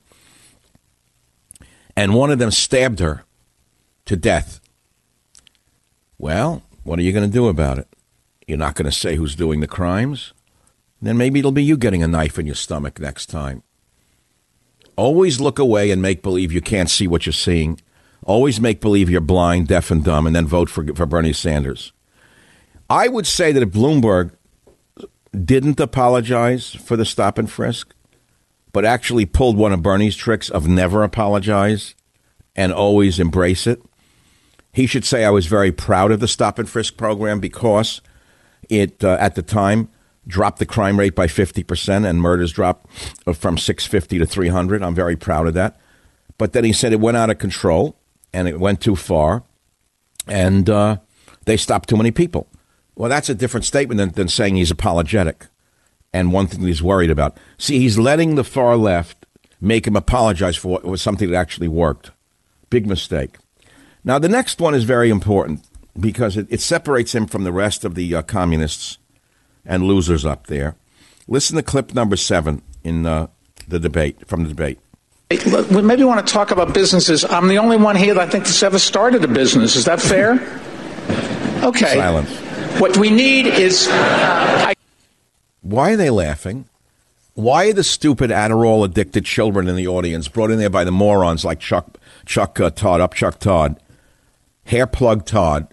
And one of them stabbed her to death. Well, what are you going to do about it? You're not going to say who's doing the crimes? Then maybe it'll be you getting a knife in your stomach next time. Always look away and make believe you can't see what you're seeing. Always make believe you're blind, deaf, and dumb, and then vote for Bernie Sanders. I would say that if Bloomberg didn't apologize for the stop and frisk, but actually pulled one of Bernie's tricks of never apologize and always embrace it, he should say, I was very proud of the stop and frisk program because it, at the time, dropped the crime rate by 50% and murders dropped from 650 to 300. I'm very proud of that. But then he said it went out of control and it went too far and they stopped too many people. Well, that's a different statement than saying he's apologetic and one thing he's worried about. See, he's letting the far left make him apologize for what was something that actually worked. Big mistake. Now, the next one is very important because it separates him from the rest of the communists and losers up there. Listen to clip number 7 in the debate, from the debate. We maybe want to talk about businesses. I'm the only one here that I think that's ever started a business. Is that fair? Okay. Silence. What we need is... Why are they laughing? Why are the stupid Adderall-addicted children in the audience brought in there by the morons like Chuck Todd, Hair Plug Todd?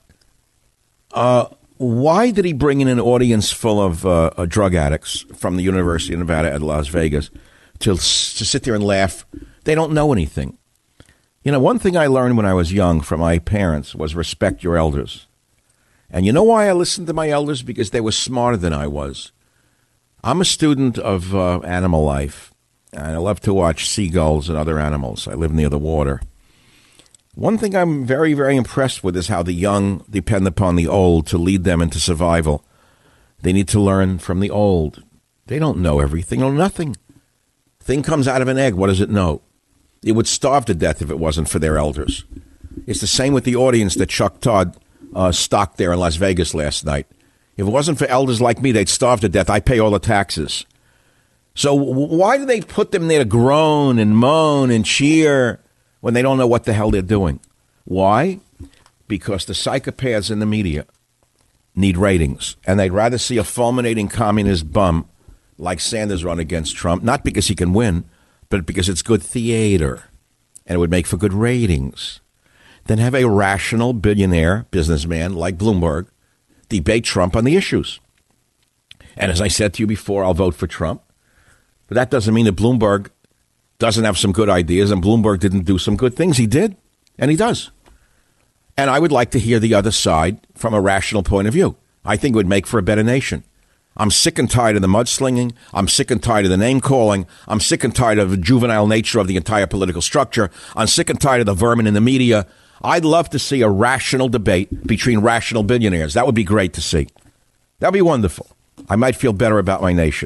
Why did he bring in an audience full of drug addicts from the University of Nevada at Las Vegas to sit there and laugh? They don't know anything. You know, one thing I learned when I was young from my parents was respect your elders. And you know why I listened to my elders? Because they were smarter than I was. I'm a student of animal life, and I love to watch seagulls and other animals. I live near the water. One thing I'm very, very impressed with is how the young depend upon the old to lead them into survival. They need to learn from the old. They don't know everything, know nothing. Thing comes out of an egg, what does it know? It would starve to death if it wasn't for their elders. It's the same with the audience that Chuck Todd stocked there in Las Vegas last night. If it wasn't for elders like me, they'd starve to death. I pay all the taxes. So why do they put them there to groan and moan and cheer when they don't know what the hell they're doing. Why? Because the psychopaths in the media need ratings, and they'd rather see a fulminating communist bum like Sanders run against Trump, not because he can win, but because it's good theater, and it would make for good ratings, than have a rational billionaire businessman like Bloomberg debate Trump on the issues. And as I said to you before, I'll vote for Trump. But that doesn't mean that Bloomberg doesn't have some good ideas, and Bloomberg didn't do some good things. He did, and he does. And I would like to hear the other side from a rational point of view. I think it would make for a better nation. I'm sick and tired of the mudslinging. I'm sick and tired of the name-calling. I'm sick and tired of the juvenile nature of the entire political structure. I'm sick and tired of the vermin in the media. I'd love to see a rational debate between rational billionaires. That would be great to see. That would be wonderful. I might feel better about my nation.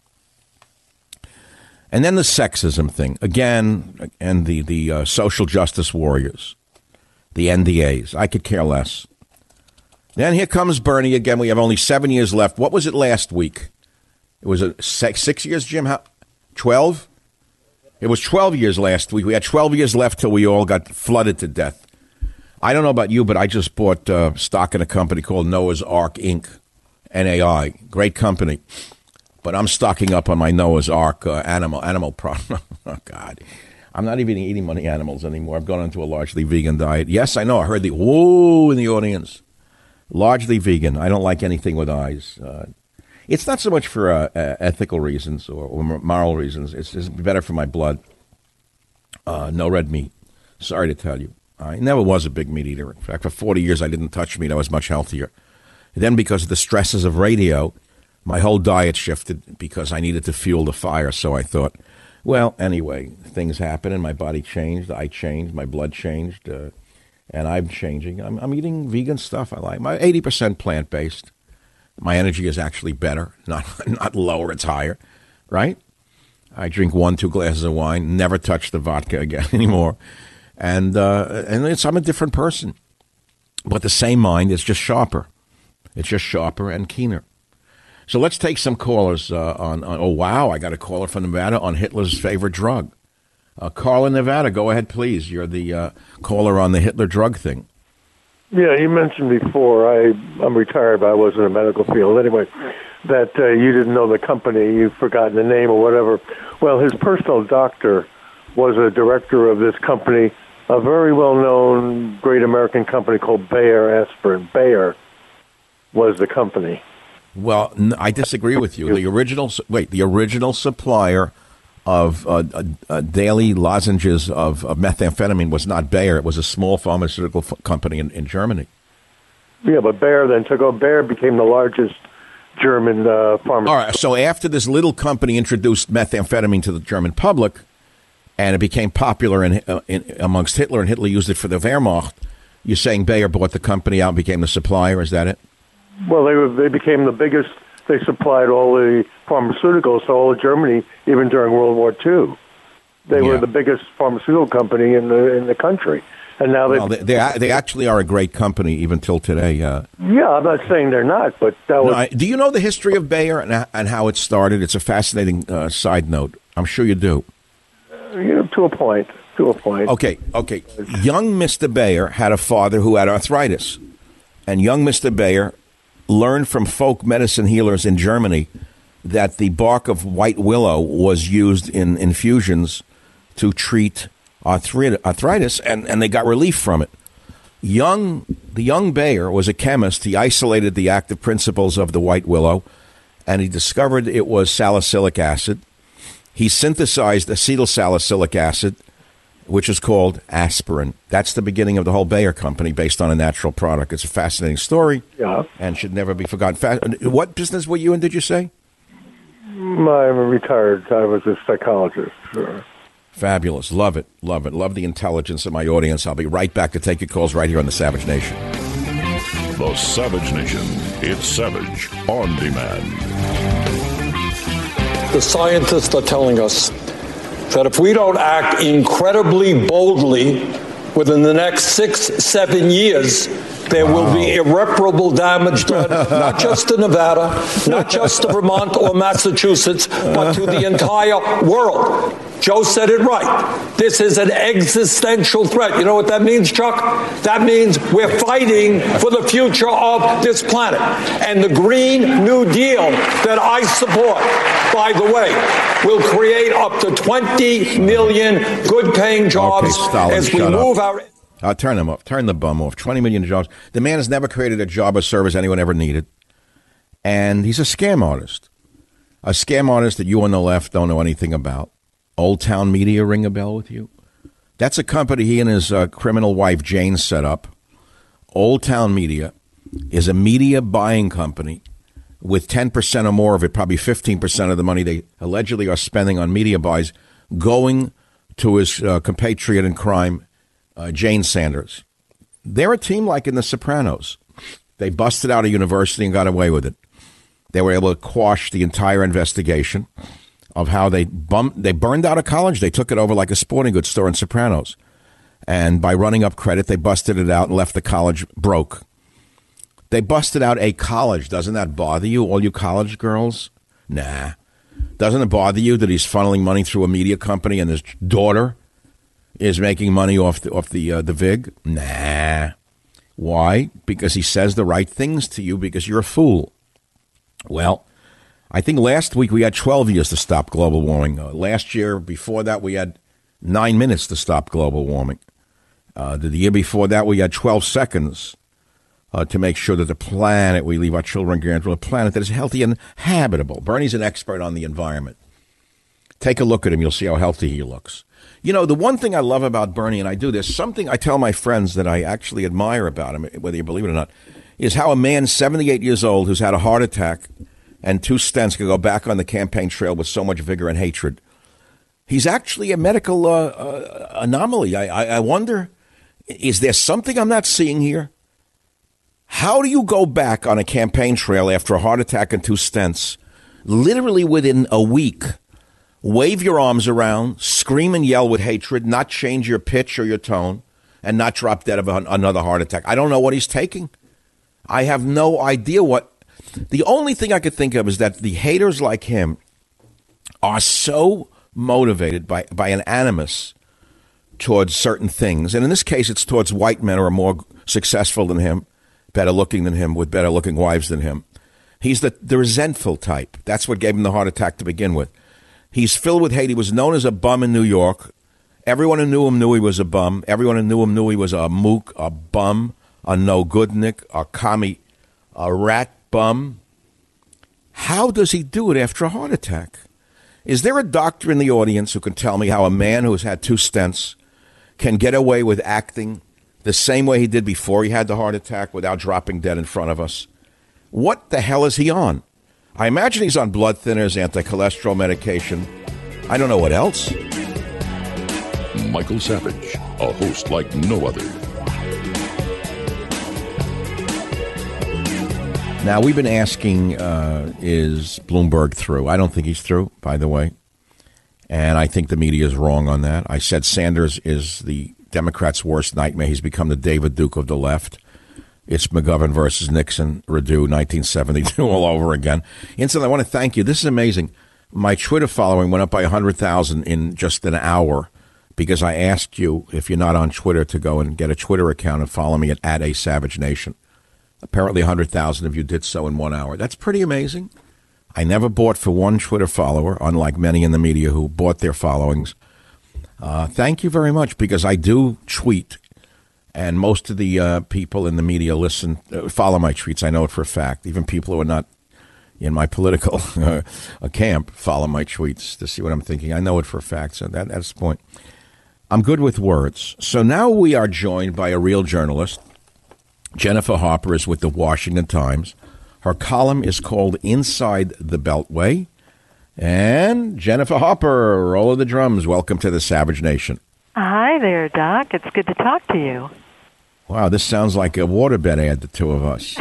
And then the sexism thing. Again, and the social justice warriors. The NDAs. I could care less. Then here comes Bernie again. We have only 7 years left. What was it last week? It was 6 years, Jim? 12? It was 12 years last week. We had 12 years left till we all got flooded to death. I don't know about you, but I just bought stock in a company called Noah's Ark, Inc., NAI. Great company. But I'm stocking up on my Noah's Ark animal product. Oh, God. I'm not even eating many animals anymore. I've gone into a largely vegan diet. Yes, I know. I heard the whoa in the audience. Largely vegan. I don't like anything with eyes. It's not so much for ethical reasons or moral reasons. It's better for my blood. No red meat. Sorry to tell you. I never was a big meat eater. In fact, for 40 years, I didn't touch meat. I was much healthier. And then because of the stresses of radio, my whole diet shifted because I needed to fuel the fire. So I thought, well, anyway, things happened and my body changed. I changed. My blood changed. And I'm changing. I'm eating vegan stuff. I like my 80% plant-based. My energy is actually better, not lower. It's higher, right? I drink 1-2 glasses of wine. Never touch the vodka again anymore. And I'm a different person. But the same mind is just sharper. It's just sharper and keener. So let's take some callers on. Oh, wow, I got a caller from Nevada on Hitler's favorite drug. Carl in Nevada, go ahead, please. You're the caller on the Hitler drug thing. Yeah, you mentioned before, I'm retired, but I was in the medical field anyway, that you didn't know the company, you've forgotten the name or whatever. Well, his personal doctor was a director of this company, a very well-known great American company called Bayer Aspirin. Bayer was the company. Well, I disagree with you. The original supplier of daily lozenges of methamphetamine was not Bayer. It was a small pharmaceutical company in Germany. Yeah, but Bayer then took over. Bayer became the largest German pharmaceutical. All right, so after this little company introduced methamphetamine to the German public, and it became popular amongst Hitler, and Hitler used it for the Wehrmacht, you're saying Bayer bought the company out and became the supplier, is that it? Well, they became the biggest. They supplied all the pharmaceuticals to all of Germany, even during World War II. They were the biggest pharmaceutical company in the country, and now they actually are a great company even till today. Yeah, I'm not saying they're not, but that was. Do you know the history of Bayer and how it started? It's a fascinating side note. I'm sure you do. To a point. Okay. Young Mr. Bayer had a father who had arthritis, and young Mr. Bayer learned from folk medicine healers in Germany that the bark of white willow was used in infusions to treat arthritis, and they got relief from it. The young Bayer was a chemist. He isolated the active principles of the white willow, and he discovered it was salicylic acid. He synthesized acetylsalicylic acid, which is called aspirin. That's the beginning of the whole Bayer company based on a natural product. It's a fascinating story and should never be forgotten. What business were you in, did you say? I'm retired. I was a psychologist. Sure. Fabulous. Love it. Love the intelligence of my audience. I'll be right back to take your calls right here on The Savage Nation. The Savage Nation. It's Savage on Demand. The scientists are telling us that if we don't act incredibly boldly within the next 6-7 years, there will be irreparable damage done, not just to Nevada, not just to Vermont or Massachusetts, but to the entire world. Joe said it right. This is an existential threat. You know what that means, Chuck? That means we're fighting for the future of this planet. And the Green New Deal that I support, by the way, will create up to 20 million good-paying jobs as we move our... turn them off. Turn the bum off. 20 million jobs. The man has never created a job or service anyone ever needed. And he's a scam artist. A scam artist that you on the left don't know anything about. Old Town Media ring a bell with you? That's a company he and his criminal wife Jane set up. Old Town Media is a media buying company with 10% or more of it, probably 15% of the money they allegedly are spending on media buys, going to his compatriot in crime, Jane Sanders. They're a team like in The Sopranos. They busted out a university and got away with it. They were able to quash the entire investigation of how they burned out a college. They took it over like a sporting goods store in Sopranos. And by running up credit, they busted it out and left the college broke. They busted out a college. Doesn't that bother you, all you college girls? Nah. Doesn't it bother you that he's funneling money through a media company and his daughter is making money off the VIG? Nah. Why? Because he says the right things to you because you're a fool. Well, I think last week we had 12 years to stop global warming. Last year, before that, we had 9 minutes to stop global warming. The year before that, we had 12 seconds to make sure that the planet, we leave our children grandchildren, a planet that is healthy and habitable. Bernie's an expert on the environment. Take a look at him. You'll see how healthy he looks. You know, the one thing I love about Bernie, and I do this, something I tell my friends that I actually admire about him, whether you believe it or not, is how a man 78 years old who's had a heart attack and 2 stents could go back on the campaign trail with so much vigor and hatred. He's actually a medical anomaly. I wonder, is there something I'm not seeing here? How do you go back on a campaign trail after a heart attack and 2 stents, literally within a week, wave your arms around, scream and yell with hatred, not change your pitch or your tone, and not drop dead of another heart attack? I don't know what he's taking. I have no idea what. The only thing I could think of is that the haters like him are so motivated by an animus towards certain things. And in this case, it's towards white men who are more successful than him, better looking than him, with better looking wives than him. He's the resentful type. That's what gave him the heart attack to begin with. He's filled with hate. He was known as a bum in New York. Everyone who knew him knew he was a bum. Everyone who knew him knew he was a mook, a bum, a no-goodnik, a commie, a rat bum. How does he do it after a heart attack? Is there a doctor in the audience who can tell me how a man who has had 2 stents can get away with acting the same way he did before he had the heart attack without dropping dead in front of us? What the hell is he on? I imagine he's on blood thinners, anti-cholesterol medication. I don't know what else. Michael Savage, a host like no other. Now, we've been asking, is Bloomberg through? I don't think he's through, by the way. And I think the media is wrong on that. I said Sanders is the Democrats' worst nightmare. He's become the David Duke of the left. It's McGovern versus Nixon, Redu, 1972, all over again. Incidentally, I want to thank you. This is amazing. My Twitter following went up by 100,000 in just an hour because I asked you, if you're not on Twitter, to go and get a Twitter account and follow me at @ASavageNation. Apparently 100,000 of you did so in 1 hour. That's pretty amazing. I never bought for one Twitter follower, unlike many in the media who bought their followings. Thank you very much, because I do tweet, and most of the people in the media follow my tweets. I know it for a fact. Even people who are not in my political camp follow my tweets to see what I'm thinking. I know it for a fact, so that's the point. I'm good with words. So now we are joined by a real journalist. Jennifer Harper is with the Washington Times. Her column is called Inside the Beltway. And Jennifer Harper, roll of the drums. Welcome to the Savage Nation. Hi there, Doc. It's good to talk to you. Wow, this sounds like a waterbed ad, the two of us.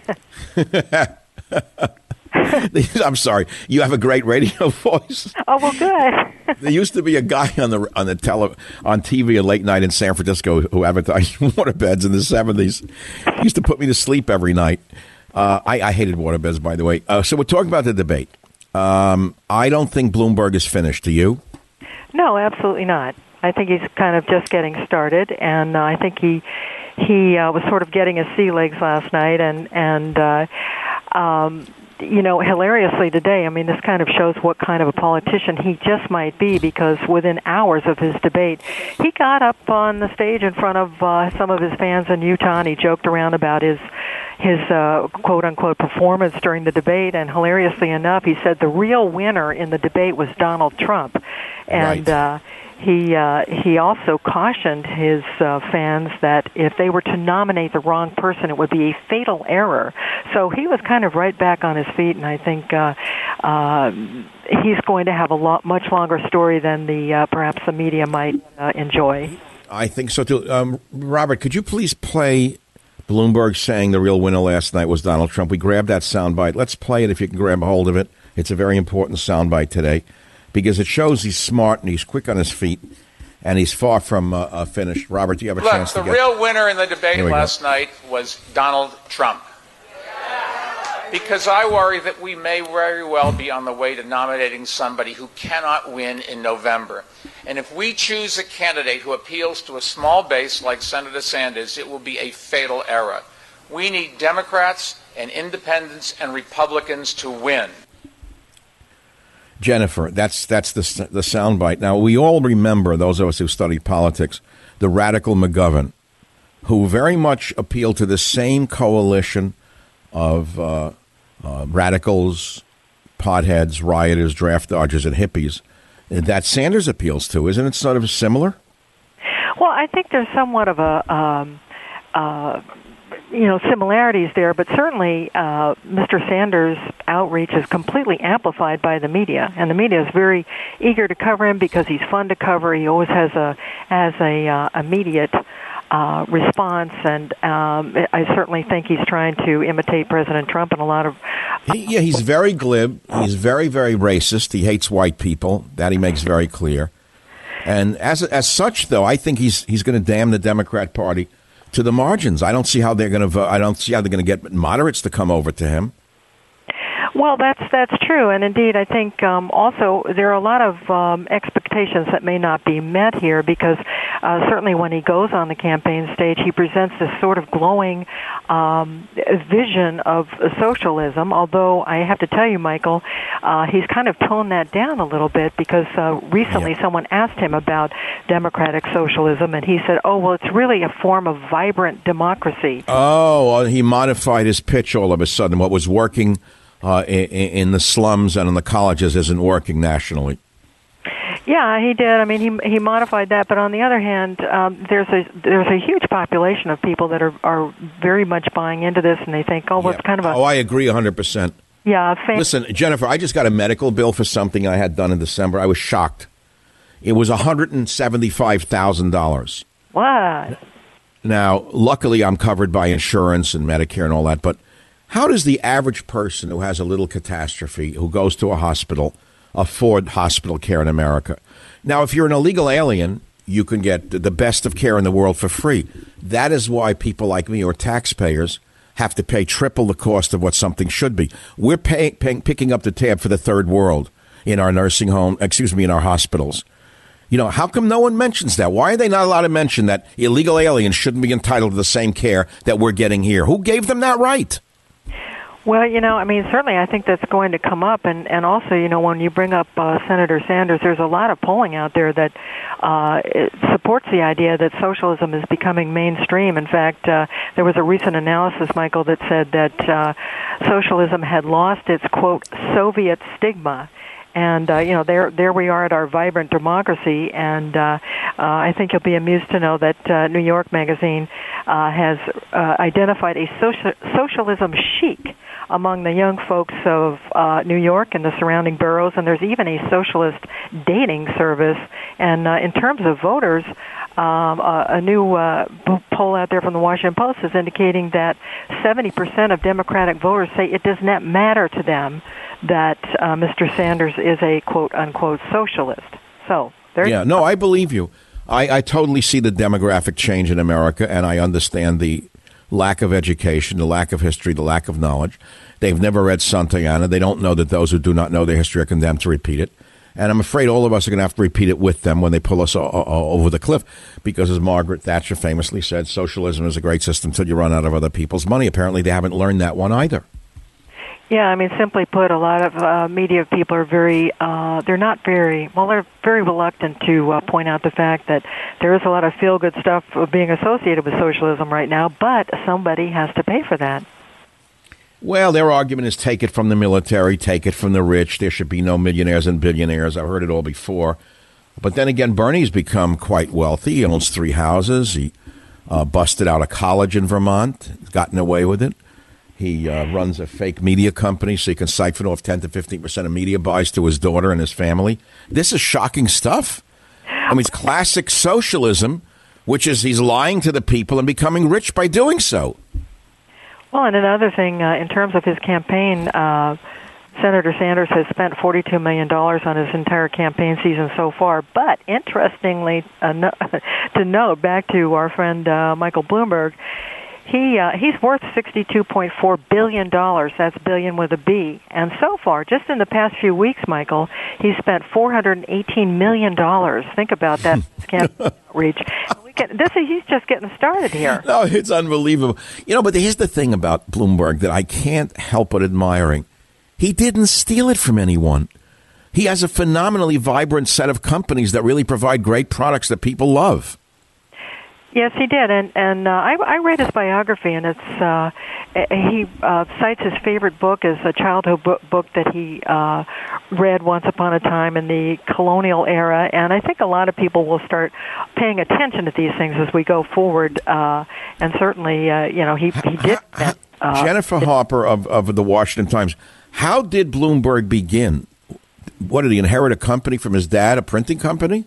I'm sorry. You have a great radio voice. Oh, well, good. There used to be a guy on TV at late night in San Francisco who advertised waterbeds in the 70s. He used to put me to sleep every night. I hated waterbeds, by the way. So we're talking about the debate. I don't think Bloomberg is finished. Do you? No, absolutely not. I think he's kind of just getting started, and I think he was sort of getting his sea legs last night, and hilariously today, I mean, this kind of shows what kind of a politician he just might be, because within hours of his debate, he got up on the stage in front of some of his fans in Utah, and he joked around about his quote-unquote performance during the debate, and hilariously enough, he said the real winner in the debate was Donald Trump. And right. He also cautioned his fans that if they were to nominate the wrong person, it would be a fatal error. So he was kind of right back on his feet, and I think he's going to have a much longer story than perhaps the media might enjoy. I think so, too. Robert, could you please play Bloomberg saying the real winner last night was Donald Trump? We grabbed that soundbite. Let's play it if you can grab a hold of it. It's a very important soundbite today, because it shows he's smart and he's quick on his feet, and he's far from finished. Robert, do you have a chance to Look, the real winner in the debate last go. night was Donald Trump. Because I worry that we may very well be on the way to nominating somebody who cannot win in November. And if we choose a candidate who appeals to a small base like Senator Sanders, it will be a fatal error. We need Democrats and independents and Republicans to win. Jennifer, that's the soundbite. Now, we all remember, those of us who study politics, the radical McGovern, who very much appealed to the same coalition of radicals, potheads, rioters, draft dodgers, and hippies that Sanders appeals to. Isn't it sort of similar? Well, I think there's somewhat of a similarities there, but certainly Mr. Sanders' outreach is completely amplified by the media, and the media is very eager to cover him because he's fun to cover. He always has a immediate response, and I certainly think he's trying to imitate President Trump in a lot of. He's very glib. He's very, very racist. He hates white people. That he makes very clear. And as such, though, I think he's going to damn the Democrat Party to the margins. I don't see how they're going to vote. I don't see how they're going to get moderates to come over to him. Well, that's true, and indeed, I think also there are a lot of expectations that may not be met here, because certainly when he goes on the campaign stage, he presents this sort of glowing vision of socialism, although I have to tell you, Michael, he's kind of toned that down a little bit, because recently someone asked him about democratic socialism, and he said, well, it's really a form of vibrant democracy. Oh, well, he modified his pitch all of a sudden. What was working in the slums and in the colleges isn't working nationally. Yeah, he did. I mean, he modified that, but on the other hand, there's a huge population of people that are very much buying into this, and they think, it's kind of a. Oh, I agree 100%. Yeah. Listen, Jennifer, I just got a medical bill for something I had done in December. I was shocked. It was $175,000. What? Now, luckily, I'm covered by insurance and Medicare and all that, but how does the average person who has a little catastrophe, who goes to a hospital, afford hospital care in America? Now, if you're an illegal alien, you can get the best of care in the world for free. That is why people like me, or taxpayers, have to pay triple the cost of what something should be. We're picking up the tab for the third world in our nursing home, in our hospitals. You know, how come no one mentions that? Why are they not allowed to mention that illegal aliens shouldn't be entitled to the same care that we're getting here? Who gave them that right? Well, certainly I think that's going to come up. And also, when you bring up Senator Sanders, there's a lot of polling out there that supports the idea that socialism is becoming mainstream. In fact, there was a recent analysis, Michael, that said that socialism had lost its, quote, Soviet stigma. And, there we are at our vibrant democracy, and I think you'll be amused to know that New York Magazine has identified a socialism chic among the young folks of New York and the surrounding boroughs, and there's even a socialist dating service. And in terms of voters, a new poll out there from the Washington Post is indicating that 70% of Democratic voters say it does not matter to them that Mr. Sanders is a quote-unquote socialist. So I believe you. I totally see the demographic change in America, and I understand the lack of education, the lack of history, the lack of knowledge. They've never read Santayana. They don't know that those who do not know their history are condemned to repeat it. And I'm afraid all of us are going to have to repeat it with them when they pull us over the cliff, because, as Margaret Thatcher famously said, socialism is a great system until you run out of other people's money. Apparently, they haven't learned that one either. Yeah, I mean, simply put, a lot of media people are they're very reluctant to point out the fact that there is a lot of feel-good stuff being associated with socialism right now, but somebody has to pay for that. Well, their argument is take it from the military, take it from the rich. There should be no millionaires and billionaires. I've heard it all before. But then again, Bernie's become quite wealthy. He owns 3 houses. He busted out a college in Vermont, gotten away with it. He runs a fake media company so he can siphon off 10 to 15% of media buys to his daughter and his family. This is shocking stuff. I mean, it's classic socialism, which is he's lying to the people and becoming rich by doing so. Well, and another thing, in terms of his campaign, Senator Sanders has spent $42 million on his entire campaign season so far. But interestingly to note, back to our friend Michael Bloomberg, he's worth $62.4 billion. That's billion with a B. And so far, just in the past few weeks, Michael, he's spent $418 million. Think about that campaign outreach. He's just getting started here. No, it's unbelievable. But here's the thing about Bloomberg that I can't help but admiring. He didn't steal it from anyone. He has a phenomenally vibrant set of companies that really provide great products that people love. Yes, he did, and I read his biography, and it's he cites his favorite book as a childhood book that he read once upon a time in the colonial era, and I think a lot of people will start paying attention to these things as we go forward, and certainly, he did. Jennifer Harper of the Washington Times, how did Bloomberg begin? What, did he inherit a company from his dad, a printing company?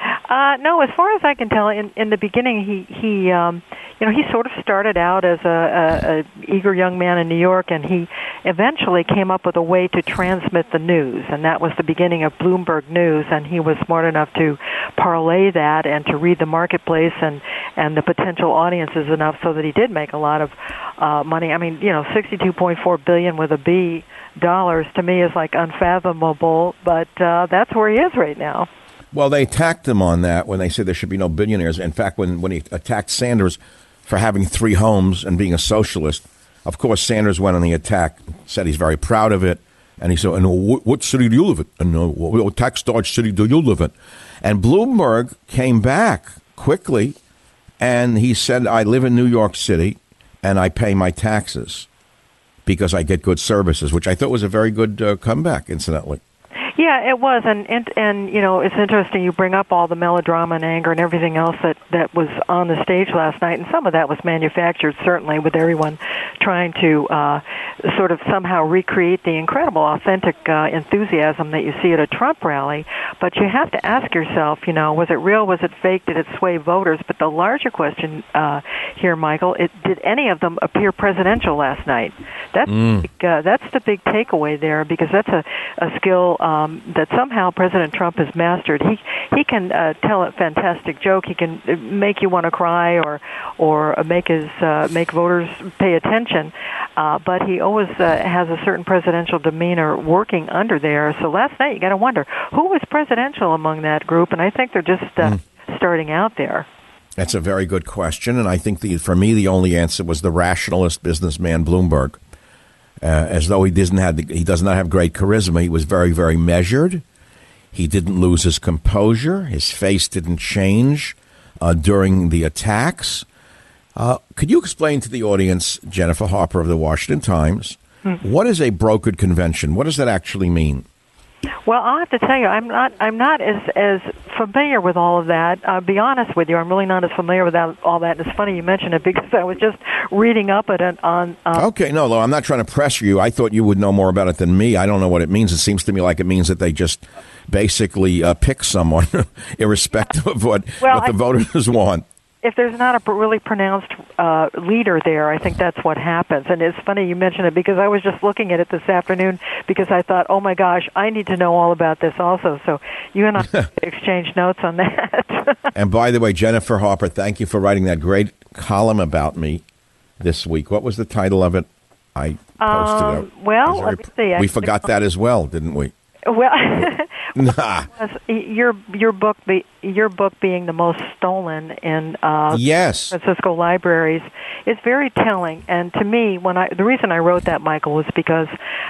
No, as far as I can tell, in the beginning, he sort of started out as a eager young man in New York, and he eventually came up with a way to transmit the news, and that was the beginning of Bloomberg News. And he was smart enough to parlay that and to read the marketplace and the potential audiences enough so that he did make a lot of money. I mean, $62.4 billion with a B dollars to me is like unfathomable, but that's where he is right now. Well, they attacked him on that when they said there should be no billionaires. In fact, when he attacked Sanders for having 3 homes and being a socialist, of course, Sanders went on the attack, said he's very proud of it. And he said, and what city do you live in? And what tax-dodged city do you live in? And Bloomberg came back quickly, and he said, I live in New York City, and I pay my taxes because I get good services, which I thought was a very good comeback, incidentally. Yeah, it was, and it's interesting you bring up all the melodrama and anger and everything else that was on the stage last night, and some of that was manufactured, certainly, with everyone trying to sort of somehow recreate the incredible, authentic enthusiasm that you see at a Trump rally. But you have to ask yourself, was it real, was it fake, did it sway voters? But the larger question here, Michael, did any of them appear presidential last night? That's the big takeaway there, because that's a skill that somehow President Trump has mastered. He can tell a fantastic joke. He can make you want to cry or make voters pay attention. But he always has a certain presidential demeanor working under there. So last night you got to wonder who was presidential among that group, and I think they're just starting out there. That's a very good question, and I think for me the only answer was the rationalist businessman Bloomberg. As though he does not have great charisma. He was very, very measured. He didn't lose his composure. His face didn't change during the attacks. Could you explain to the audience, Jennifer Harper of the Washington Times, what is a brokered convention? What does that actually mean? Well, I'll have to tell you, I'm not as familiar with all of that. I'll be honest with you, I'm really not as familiar with all that. And it's funny you mention it because I was just reading up at it on. Okay, no, I'm not trying to pressure you. I thought you would know more about it than me. I don't know what it means. It seems to me like it means that they just basically pick someone, irrespective of what the voters want. If there's not a really pronounced leader there, I think that's what happens. And it's funny you mention it because I was just looking at it this afternoon because I thought, oh my gosh, I need to know all about this also. So you and I exchange notes on that. And by the way, Jennifer Harper, thank you for writing that great column about me this week. What was the title of it? I posted it. Well, let me see. We forgot that as well, didn't we? Well, Nah. your book being the most stolen in Yes. Francisco libraries is very telling. And to me, the reason I wrote that, Michael, was because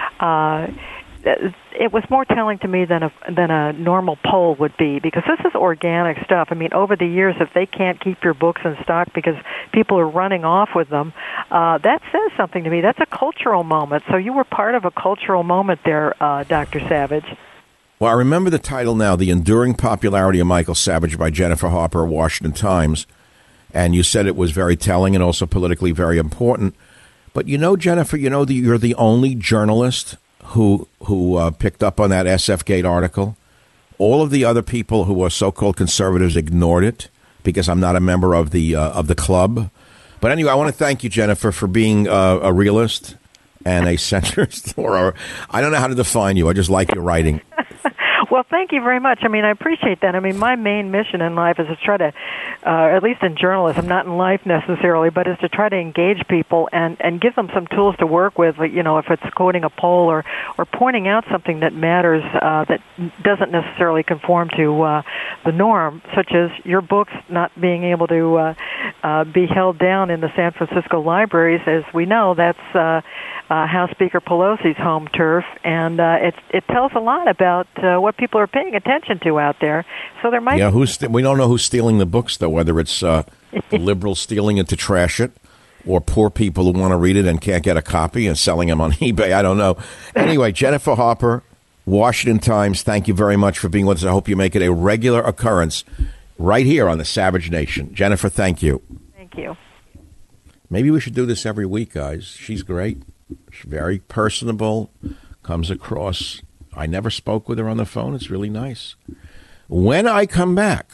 it was more telling to me than a normal poll would be, because this is organic stuff. I mean, over the years, if they can't keep your books in stock because people are running off with them, that says something to me. That's a cultural moment. So you were part of a cultural moment there, Dr. Savage. Well, I remember the title now, The Enduring Popularity of Michael Savage by Jennifer Harper, Washington Times. And you said it was very telling and also politically very important. But Jennifer, you're the only journalist who picked up on that SF Gate article. All of the other people who are so-called conservatives ignored it because I'm not a member of the club. But anyway, I want to thank you, Jennifer, for being a realist and a centrist. I don't know how to define you. I just like your writing. Well, thank you very much. I mean, I appreciate that. I mean, my main mission in life is to try to, at least in journalism, not in life necessarily, but is to try to engage people and give them some tools to work with, if it's quoting a poll or pointing out something that matters that doesn't necessarily conform to the norm, such as your books not being able to be held down in the San Francisco libraries. As we know, that's House Speaker Pelosi's home turf, and it tells a lot about what people are paying attention to out there. So there might we don't know who's stealing the books, though, whether it's the liberals stealing it to trash it or poor people who want to read it and can't get a copy and selling them on eBay. I don't know. Anyway, Jennifer Harper, Washington Times, thank you very much for being with us. I hope you make it a regular occurrence right here on the Savage Nation. Jennifer, thank you. Thank you. Maybe we should do this every week, guys. She's great. She's very personable, comes across. I never spoke with her on the phone. It's really nice. When I come back,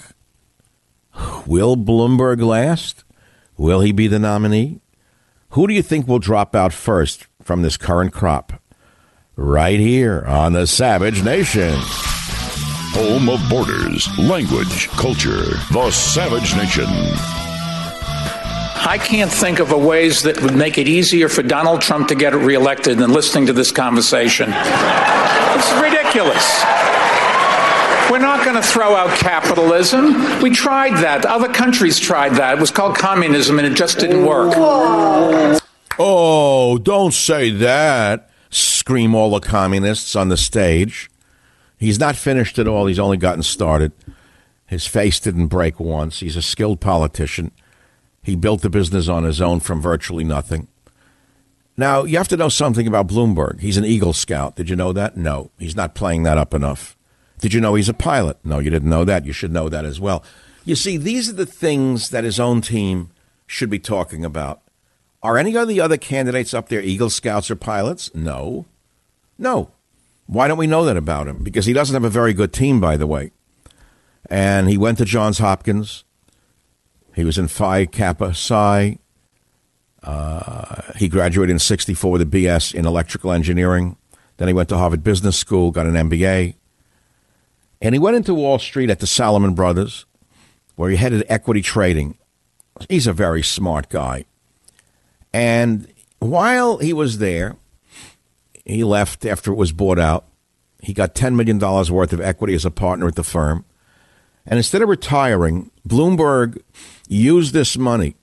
will Bloomberg last? Will he be the nominee? Who do you think will drop out first from this current crop? Right here on the Savage Nation. Home of borders, language, culture. The Savage Nation. I can't think of ways that would make it easier for Donald Trump to get reelected than listening to this conversation. It's ridiculous. We're not going to throw out capitalism. We tried that. Other countries tried that. It was called communism, and it just didn't work. Oh, don't say that, scream all the communists on the stage. He's not finished at all. He's only gotten started. His face didn't break once. He's a skilled politician. He built the business on his own from virtually nothing. Now, you have to know something about Bloomberg. He's an Eagle Scout. Did you know that? No, he's not playing that up enough. Did you know he's a pilot? No, you didn't know that. You should know that as well. You see, these are the things that his own team should be talking about. Are any of the other candidates up there Eagle Scouts or pilots? No. Why don't we know that about him? Because he doesn't have a very good team, by the way. And he went to Johns Hopkins. He was in Phi Kappa Psi. He graduated in '64 with a BS in electrical engineering. Then he went to Harvard Business School, got an MBA. And he went into Wall Street at the Salomon Brothers, where he headed equity trading. He's a very smart guy. And while he was there, he left after it was bought out. He got $10 million worth of equity as a partner at the firm. And instead of retiring, Bloomberg used this money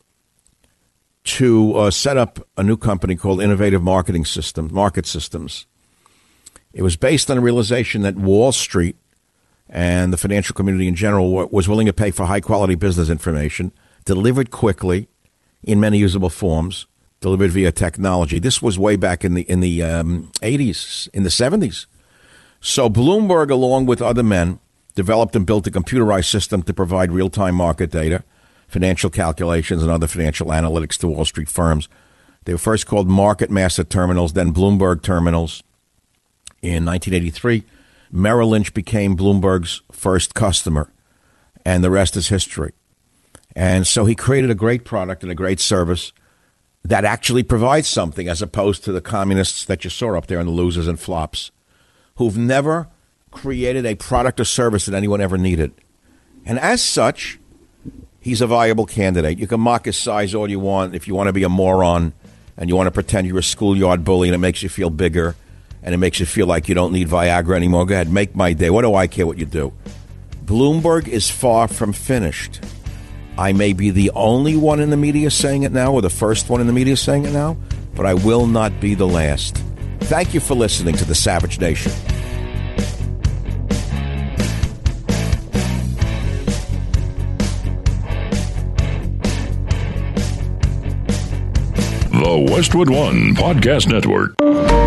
to set up a new company called Innovative Market Systems. It was based on a realization that Wall Street and the financial community in general was willing to pay for high-quality business information, delivered quickly in many usable forms, delivered via technology. This was way back in the 80s, in the 70s. So Bloomberg, along with other men, developed and built a computerized system to provide real-time market data, financial calculations, and other financial analytics to Wall Street firms. They were first called Market Master Terminals, then Bloomberg Terminals. In 1983, Merrill Lynch became Bloomberg's first customer, and the rest is history. And so he created a great product and a great service that actually provides something, as opposed to the communists that you saw up there and the losers and flops, who've never created a product or service that anyone ever needed. And as such, he's a viable candidate. You can mock his size all you want if you want to be a moron and you want to pretend you're a schoolyard bully and it makes you feel bigger and it makes you feel like you don't need Viagra anymore, go ahead, make my day. What do I care what you do? Bloomberg is far from finished. I may be the only one in the media saying it now, or the first one in the media saying it now, but I will not be the last. Thank you for listening to The Savage Nation. The Westwood One Podcast Network.